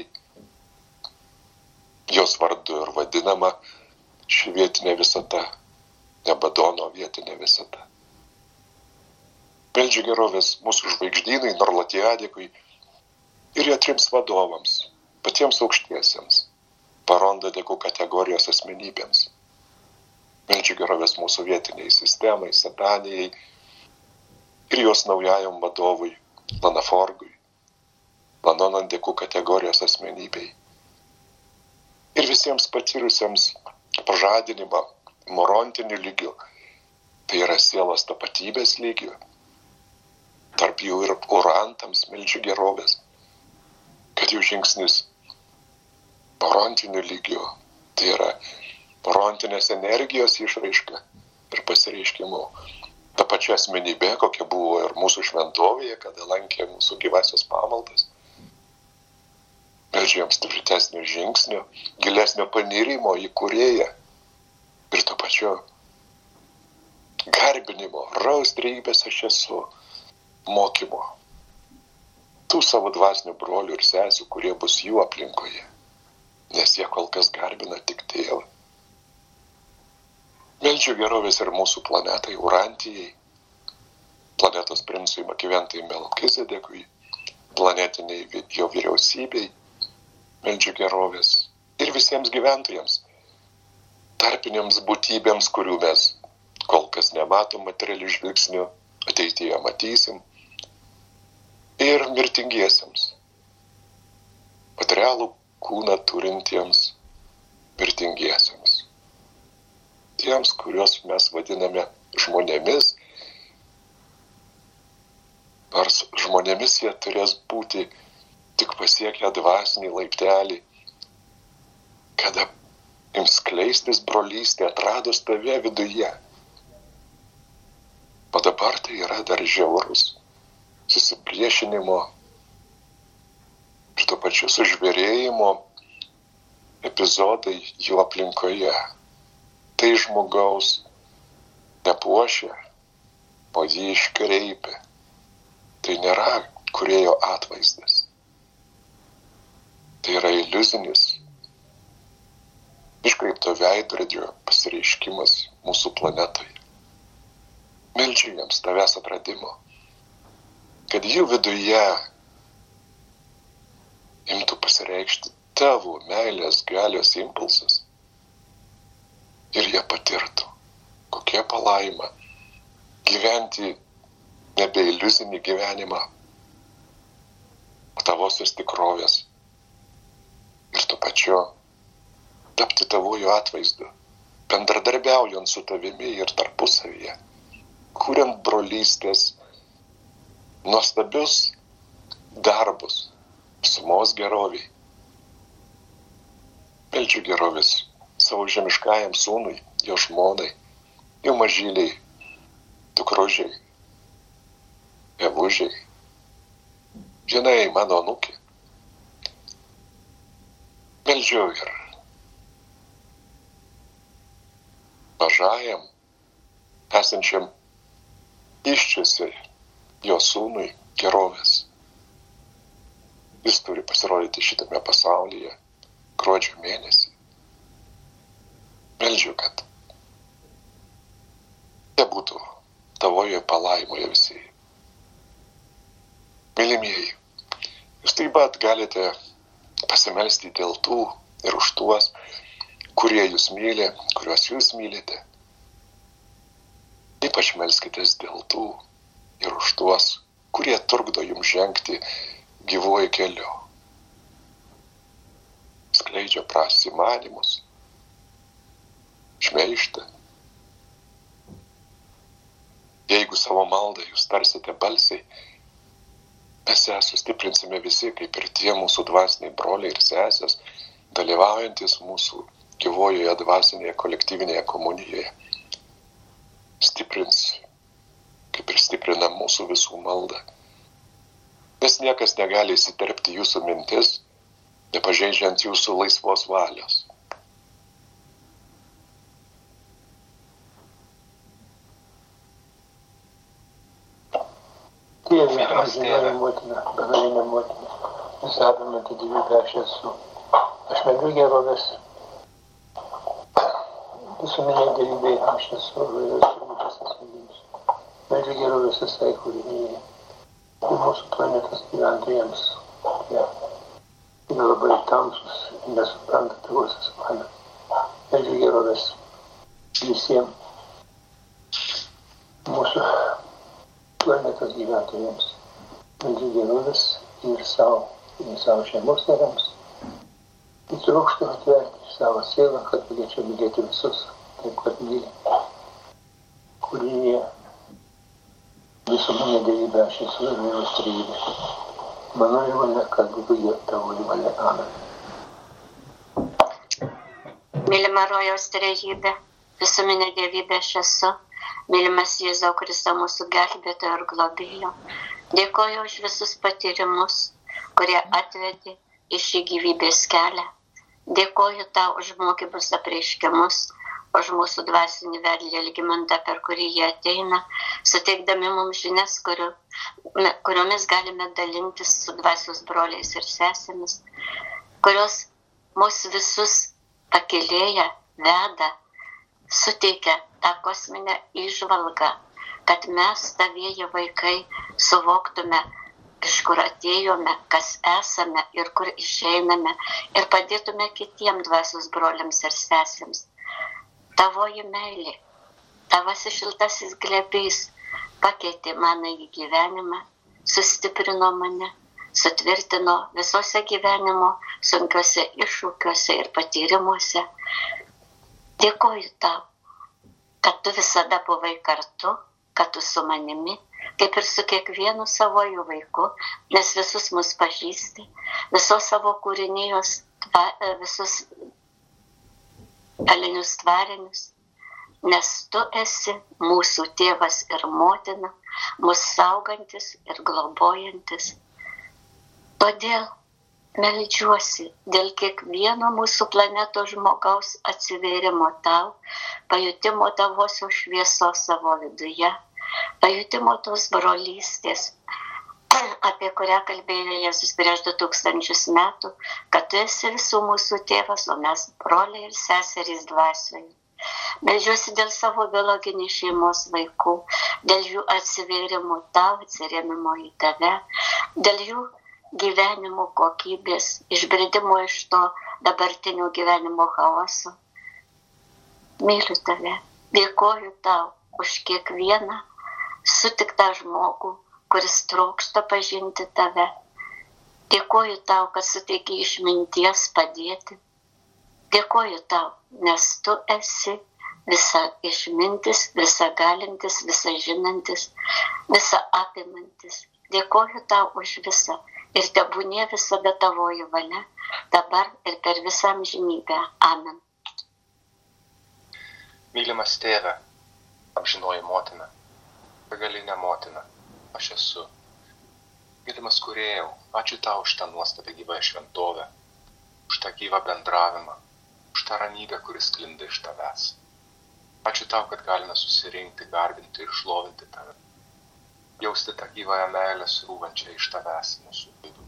jos vardu ir vadinama ši vietinė visata, Nebadono vietinė visata. Meldžiu gerovės mūsų žvaigždynai, Norlatiadikui ir jo trims vadovams, patiems aukštiesiems, Parondadikų kategorijos asmenybėms. Meldžiu gerovės mūsų vietiniai sistemai, Satanijai ir jos naujajam vadovui, Lanaforgui, Lanonandikų kategorijos asmenybei. Ir visiems patyrusiems pažadinimą morontiniu lygiu, tai yra sielos tapatybės lygiu, tarp jų ir urantams meldžiu gerovės, kad jų žingsnis morontiniu lygiu, tai yra morontinės energijos išraiška ir pasireiškimu. Ta pačia asmenybė, kokia buvo ir mūsų šventovėje, kada lankė mūsų gyvasios pamaldas. Meldžiu jiems tvirtesnio žingsnio, gilesnio panirimo į kūrėją ir to pačio garbinimo, raustrybės aš esu mokymo. Tų savo dvasinių brolių ir sesių, kurie bus jų aplinkoje, nes jie kol kas garbina tik Tėvą. Meldžiu gerovės ir mūsų planetai Urantijai, planetos princui Makiventai Melkizedekui, planetiniai jo vyriausybei Meldžiu gerovės ir visiems gyventojams, tarpiniams būtybėms, kurių mes kol kas nematom materialių žvilgsnių, ateityje matysim, ir mirtingiesiems, materialų kūną turintiems mirtingiesiems. Tiems, kuriuos mes vadiname žmonėmis, nors žmonėmis jie turės būti tik pasiekę dvasinį laiptelį, kada ims skleistis brolystė atradus tave viduje. O dabar tai yra dar žiaurus susipriešinimo ir tuo pačiu sužvėrėjimo epizodai jų aplinkoje. Tai žmogaus nepuošia, o jį iškreipia. Tai nėra kūrėjo atvaizdas. Tai yra iliuzinis, iškreipto veidrodžio pasireiškimas mūsų planetoje. Meldžiu jiems tavęs atradimo, kad jų viduje imtų pasireikšti tavo meilės galios impulsas ir jie patirtų, kokia palaima gyventi nebe iliuzinį gyvenimą, o tavosios tikrovės ir tuo pačiu tapti tavojo atvaizdu, bendradarbiaujant su tavimi ir tarpusavyje, kuriant brolystės nuostabius darbus sumos geroviai. Meldžiu gerovės savo žemiškajam sūnui, jo žmonai, jo mažyliai, dukrožiai, evužiai, žinai, mano anūkė. Meldžiu ir mažajam, esančiam iščiusiai jo sūnui gerovės. Jis turi pasirodyti šitame pasaulyje gruodžio mėnesį. Meldžiu, kad jie būtų tavoje palaimoje visi. Mylimieji, jūs taip pat galite pasimelsti dėl tų ir už tuos, kurie jūs myli, kuriuos jūs mylite. Ypač melskitės dėl tų ir už tuos, kurie trukdo jums žengti gyvuoju keliu. Skleidžia prasimanimus, šmeižtą. Jeigu savo maldą jūs tarsite balsiai, mes ją sustiprinsime visi, kaip ir tie mūsų dvasiniai broliai ir sesės, dalyvaujantis mūsų gyvojoje dvasinėje kolektyvinėje komunijoje. Stiprins, kaip ir stiprina mūsų visų maldą. Nes niekas negali įsiterpti jūsų mintis, nepažeidžiant jūsų laisvos valios. Tėve, amžinoji motina, begalinė motina, visą apimanti gyvybę aš esu. Aš meldžiu gerovės visuomeniai gyvybei, aš esu įvairios turbūt asmenims. Meldžiu gerovės visai kūrinijai ir mūsų planetos gyventojams. Jie yra labai tamsus ir nesupranta tavosios valios. Meldžiu gerovės visiems mūsų planetos gyventojams. Meldžiu gerovės ir savo, ir savo šeimos nariams. Ir trokštu atverti savo sielą, kad galėčiau mylėti visus, taip kad myli. Kūrinėje visuomenė dievybė aš esu ir Dievas trejybė. Mano valia, kad būtų tavo valia. Amen. Mylima rojaus trejybė, visuomenė dievybė aš esu. Mylimas Jėzau Kristau, mūsų gelbėtojo ir globėjo. Dėkoju už visus patyrimus, kurie atvedė į šį gyvybės kelią. Dėkoju tau už mokymus apreiškimus, už mūsų dvasinį vedlį Algimantą, per kurį jie ateina, suteikdami mums žinias, kurio, kuriomis galime dalintis su dvasios broliais ir sesėmis, kurios mūsų visus pakėlėja, veda, suteikia tą kosminę įžvalgą, kad mes, tavieji vaikai, suvoktume, iš kur atėjome, kas esame ir kur išeiname, ir padėtume kitiem dvasios broliams ir sesėms. Tavoji meilė, tavasis šiltasis glėbys pakeitė mano į gyvenimą, sustiprino mane, sutvirtino visose gyvenimo sunkiuose iššūkiuose ir patyrimuose. Dėkoju tau, kad tu visada buvai kartu, kad tu su manimi, kaip ir su kiekvienu savoju vaiku, nes visus mus pažįsti, visos savo kūrinijos, visus galinius tvarinius, nes tu esi mūsų tėvas ir motina, mus saugantis ir globojantis. Todėl meldžiuosi dėl kiekvieno mūsų planetos žmogaus atsivėrimo tau, pajutimo tavosios šviesos savo viduje, pajutimo tos brolystės, apie kurią kalbėjo Jėzus prieš du tūkstančius metų, kad tu esi visų mūsų tėvas, o mes broliai ir seserys dvasioje. Meldžiuosi dėl savo biologinės šeimos vaikų, dėl jų atsivėrimo tau, atsirėmimo į tave, dėl jų gyvenimo kokybės, išbridimo iš to dabartinio gyvenimo chaoso. Myliu tave, dėkoju tau už kiekvieną sutiktą žmogų, kuris trokšta pažinti tave. Dėkoju tau, kad suteiki išminties padėti. Dėkoju tau, nes tu esi visa išmintis, visa galintis, visa žinantis, visa apimantis. Dėkoju tau už visą. Ir tebūnie visada tavoji valia, dabar ir per visą amžinybę. Amen. Mylimas tėve, amžinoji motina, begalinė motina, aš esu. Mylimas kūrėjau, ačiū tau už tą nuostabią gyvą šventovę, už tą gyvą bendravimą, už tą ramybę, kuris sklinda iš tavęs. Ačiū tau, kad galime susirinkti, garbinti ir šlovinti tave. Jausti tą gyvąją meilę srūvančią iš tavęs mūsų vidų.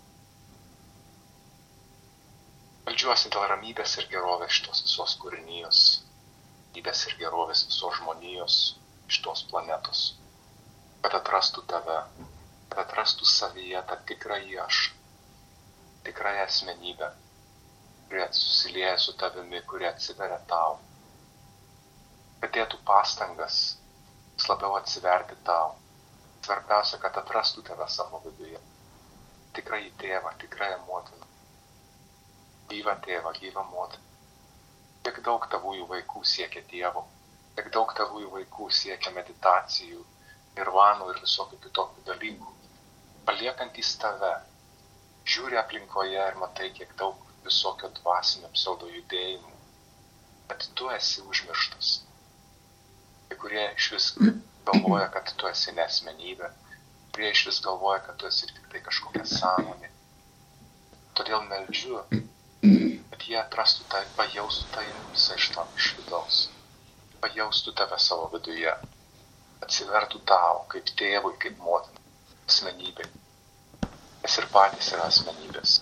Meldžiuosi dėl ramybės ir gerovės šitos visos kūrinijos, ramybės ir gerovės visos žmonijos iš tos planetos, kad atrastų tave, kad atrastų savyje tą tikrąjį aš, tikrąją asmenybę, kurie susilieja su tavimi, kurie atsiveria tau, kad dėtų pastangas vis labiau atsiverti tau. Svarbiausia, kad atrastų tave savo viduje. Tikrąjį tėvą, tikrąją motiną. Gyvą tėvą, gyvą motiną. Tiek daug tavųjų vaikų siekia Dievo. Tiek daug tavųjų vaikų siekia meditacijų, nirvanų ir visokių kitokių dalykų. Paliekantys tave, žiūri aplinkoje ir matai, kiek daug visokio dvasinio pseudo judėjimų. Bet tu esi užmirštas. Kai kurie iš vis galvoja, kad tu esi ne asmenybė, kurie iš vis galvoja, kad tu esi tik tai kažkokia sąmonė. Todėl meldžiu, kad jie atrastų tai, pajaustų tą impulsą iš to iš vidaus, pajaustų tave savo viduje, atsivertų tau kaip tėvui, kaip motinai, asmenybei, nes ir patys yra asmenybės.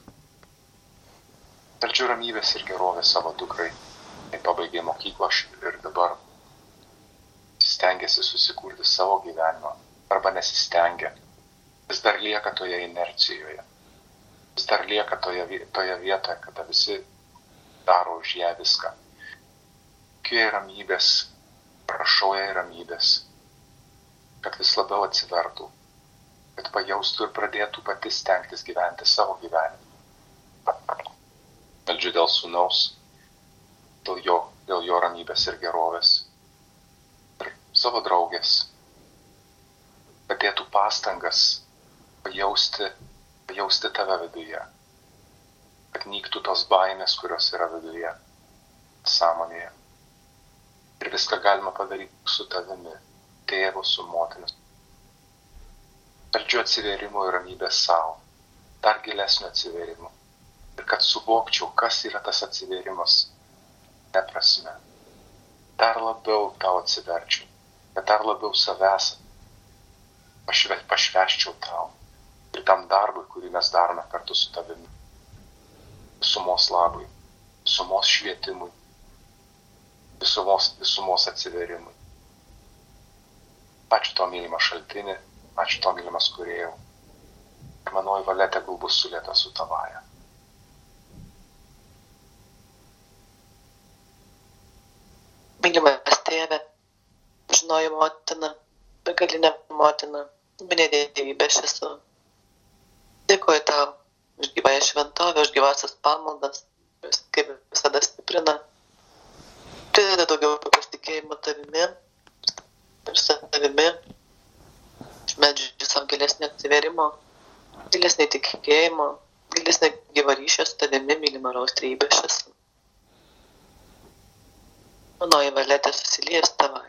Meldžiu ramybės ir gerovės savo dukrai, kai pabaigė mokyklą ir dabar stengiasi susikurti savo gyvenimą, arba nesistengia, vis dar lieka toje inercijoje, vis dar lieka toje, toje vietoje, kada visi daro už ją viską. Kvieja ramybės, prašau jai ramybės, kad vis labiau atsivertų, kad pajaustų ir pradėtų pati stengtis gyventi savo gyvenimą. Meldžiu dėl sūnaus, dėl jo, dėl jo ramybės ir gerovės. Savo draugės, kad dėtų pastangas pajausti, pajausti tave viduje, kad nyktų tos baimės, kurios yra viduje, sąmonėje. Ir viską galima padaryti su tavimi, tėvu, su motinas. Meldžiu atsivėrimo ir ramybės savo, dar gilesnio atsivėrimo. Ir kad suvokčiau, kas yra tas atsivėrimas, ne prasme. Dar labiau tau atsiverčiau. Bet dar labiau savęs pašve, pašveščiau tau ir tam darbui, kurį mes darome kartu su tavimi. Visumos labui, visumos švietimui, visumos, visumos atsiverimui. Ačiū to mylimą šaltinį, ačiū to mylimas kūrėjau. ir manoji valia tegul bus sulieta su tavaja. Mylimas tėve, amžinoji motina, begalinė motina, minė dievybė aš esu. Dėkuoju tau už gyvąją šventovę, už gyvasias pamaldas, kuris kaip visada stiprina. Prideda daugiau pasitikėjimo tavimi ir savimi. Meldžiu savo gilesnio atsiverimo, gilesnio tikėjimo, gilesnio gyvo ryšio su tavimi, mylima Rojaus trejybė aš esu. Manoji valia tesusilieja su tavai.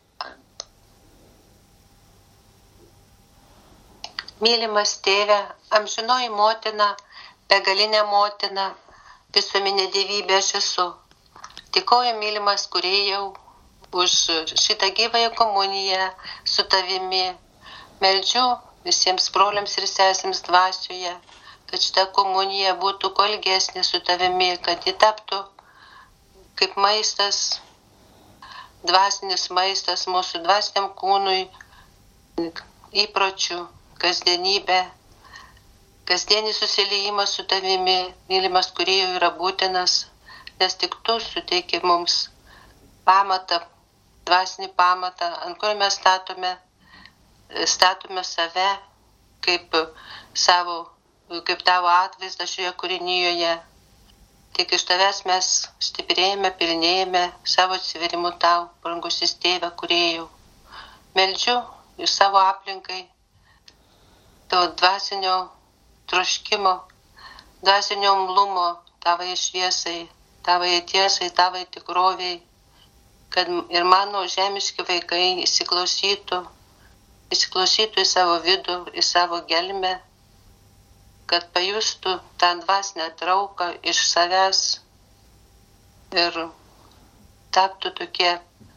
Mylimas tėve, amžinoji motina, begalinė motina, visuomenė dievybė aš esu. Dėkoju, mylimas kūrėjau, už šitą gyvąją komuniją su tavimi. Meldžiu visiems broliams ir sesėms dvasioje, kad šita komunija būtų kuo ilgesnė su tavimi, kad ji taptų kaip maistas, dvasinis maistas mūsų dvasiniam kūnui, įpročių, kasdienybė, kasdienis susiliejimas su tavimi, mylimas kūrėjų yra būtinas, nes tik tu suteiki mums pamatą, dvasinį pamatą, ant kurio mes statome, statome save kaip savo, kaip tavo atvaizdą šioje kūrinyjoje. Tik iš tavęs mes stiprėjame, pilnėjame savo atsiverimu tau, brangusis tėve kūrėjau. Meldžiu iš savo aplinkai tavo dvasinio troškimo, dvasinio mlumo, tavai šviesai, tavai tiesai, tavai tikroviai, kad ir mano žemiški vaikai įsiklausytų, įsiklausytų į savo vidų, į savo gelmę, kad pajustų tą dvasinę trauką iš savęs ir taptų tokie,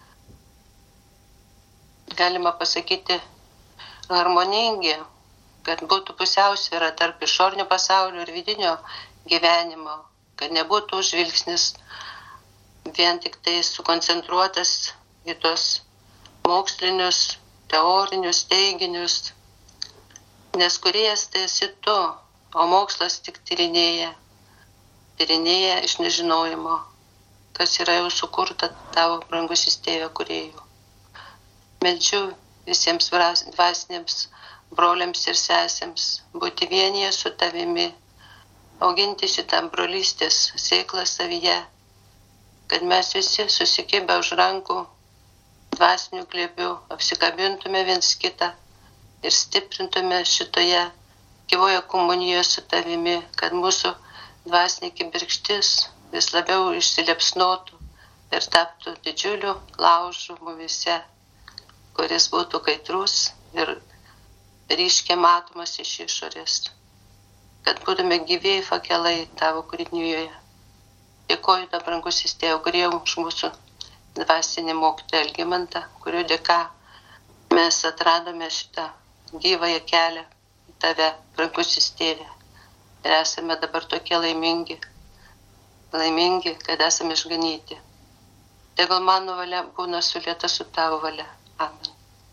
galima pasakyti, harmoningi, kad būtų pusiausvyra tarp išorinio pasaulio ir vidinio gyvenimo, kad nebūtų žvilgsnis vien tik tai sukoncentruotas į tos mokslinius, teorinius teiginius, nes kūrėjas tai esi tu, o mokslas tik tyrinėja, tyrinėja iš nežinojimo, kas yra jau sukurta tavo brangusis tėve kūrėjų. Meldžiu visiems dvasiniams broliams ir sesėms būti vienyje su tavimi, auginti šitą brolystės sėklą savyje, kad mes visi susikibę už rankų dvasinių glėbių apsikabintume viens kitą ir stiprintume šitoje gyvoje komunijoje su tavimi, kad mūsų dvasinė kibirkštis vis labiau išsiliepsnotų ir taptų didžiuliu laužu mumise, kuris būtų kaitrus ir ryškiai matomas iš išorės, kad būtume gyvieji fakelai tavo kūrinijoje. Dėkoju tau, brangusis tėve, kurie už mūsų dvasinį mokytoją Algimantą, kurio dėka mes atradome šitą gyvąją kelią į tave, brangusis tėve. Ir esame dabar tokie laimingi, laimingi, kad esame išganyti. Tegul mano valia būna sulieta su tavo valia. Amen.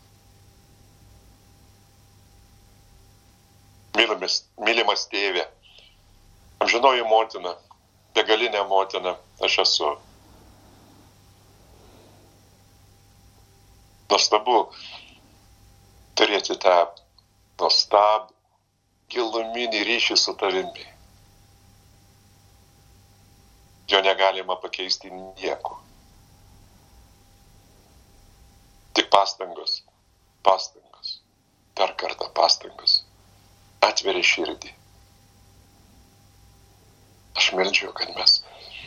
Mylimas, mylimas tėve, amžinoji motina, begalinė motina, aš esu. Nuostabu turėti tą nuostabų, giluminį ryšį su tavimi. Jo negalima pakeisti nieko. Tik pastangos, pastangos, dar kartą pastangos atveria širdį. Aš meldžiu, kad mes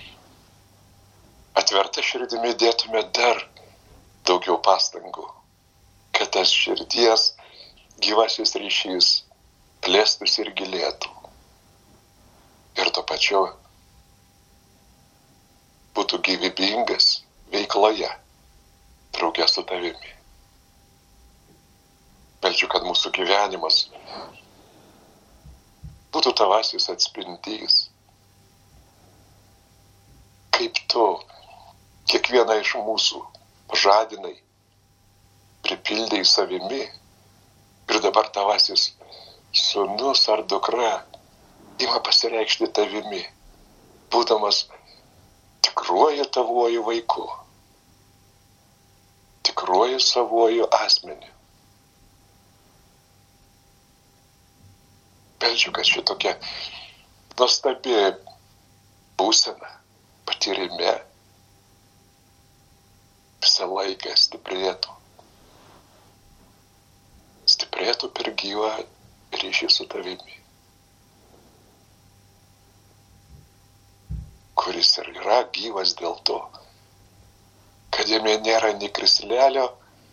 atverta širdimi dėtume dar daugiau pastangų, kad tas širdies gyvasis ryšys plėstųsi ir gilėtų. Ir tuo pačiu būtų gyvybingas veikloje, drauge su tavimi. Meldžiu, kad mūsų gyvenimas būtų tavasis atspindys, kaip tu kiekvieną iš mūsų pažadinai, pripildai savimi ir dabar tavasis sūnus ar dukra ima pasireikšti tavimi, būdamas tikruoju tavuoju vaiku, tikruoju savuoju asmeniu. Meldžiu, kad šitokia nuostabi būsena, patyrime visą laiką stiprėtų. Stiprėtų per gyvą ryšį su tavimi, kuris ir yra gyvas dėl to, kad jame nėra nei krislelio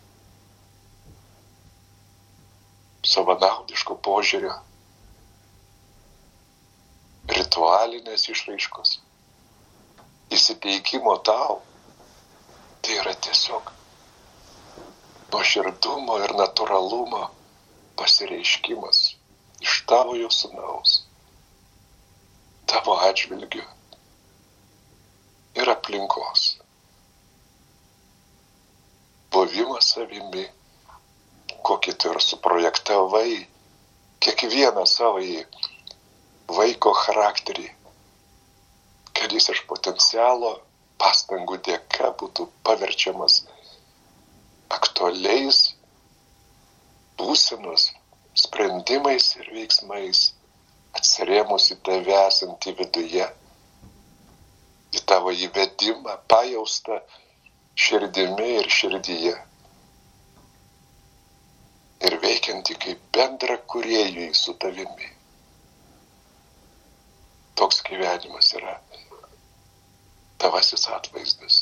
savanaudiško požiūrio, ritualinės išraiškos, įsiteikimo tau. Tai yra tiesiog nuoširdumo ir natūralumo pasireiškimas iš tavojo sūnaus, tavo atžvilgiu ir aplinkos. Buvimas savimi, kokį tu ir suprojektavai kiekvieną savąjį vaiko charakterį, kad jis iš potencialo pastangų dėka būtų paverčiamas aktualiais būsenos sprendimais ir veiksmais, atsirėmus į tave esantį viduje, į tavo įvedimą, pajaustą širdimi ir širdyje. Ir veikiantį kaip bendra kūrėjui su tavimi. Toks gyvenimas yra tavasis atvaizdas.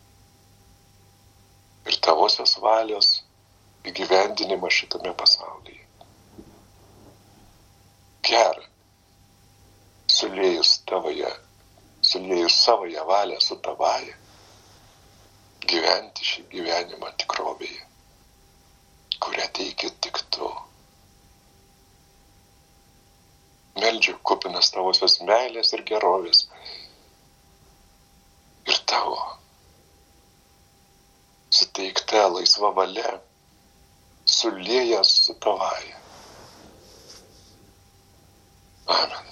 Ir tavosios valios įgyvendinimas šitame pasaulyje. Gera, suliejus tavoje, suliejus savoje valią su tavaja, gyventi šį gyvenimą tikrovėje, kurią teiki tik tu. Meldžiu kupinas tavosios meilės ir gerovės ir tavo suteikta laisva valia suliejas su tavaja. Amen.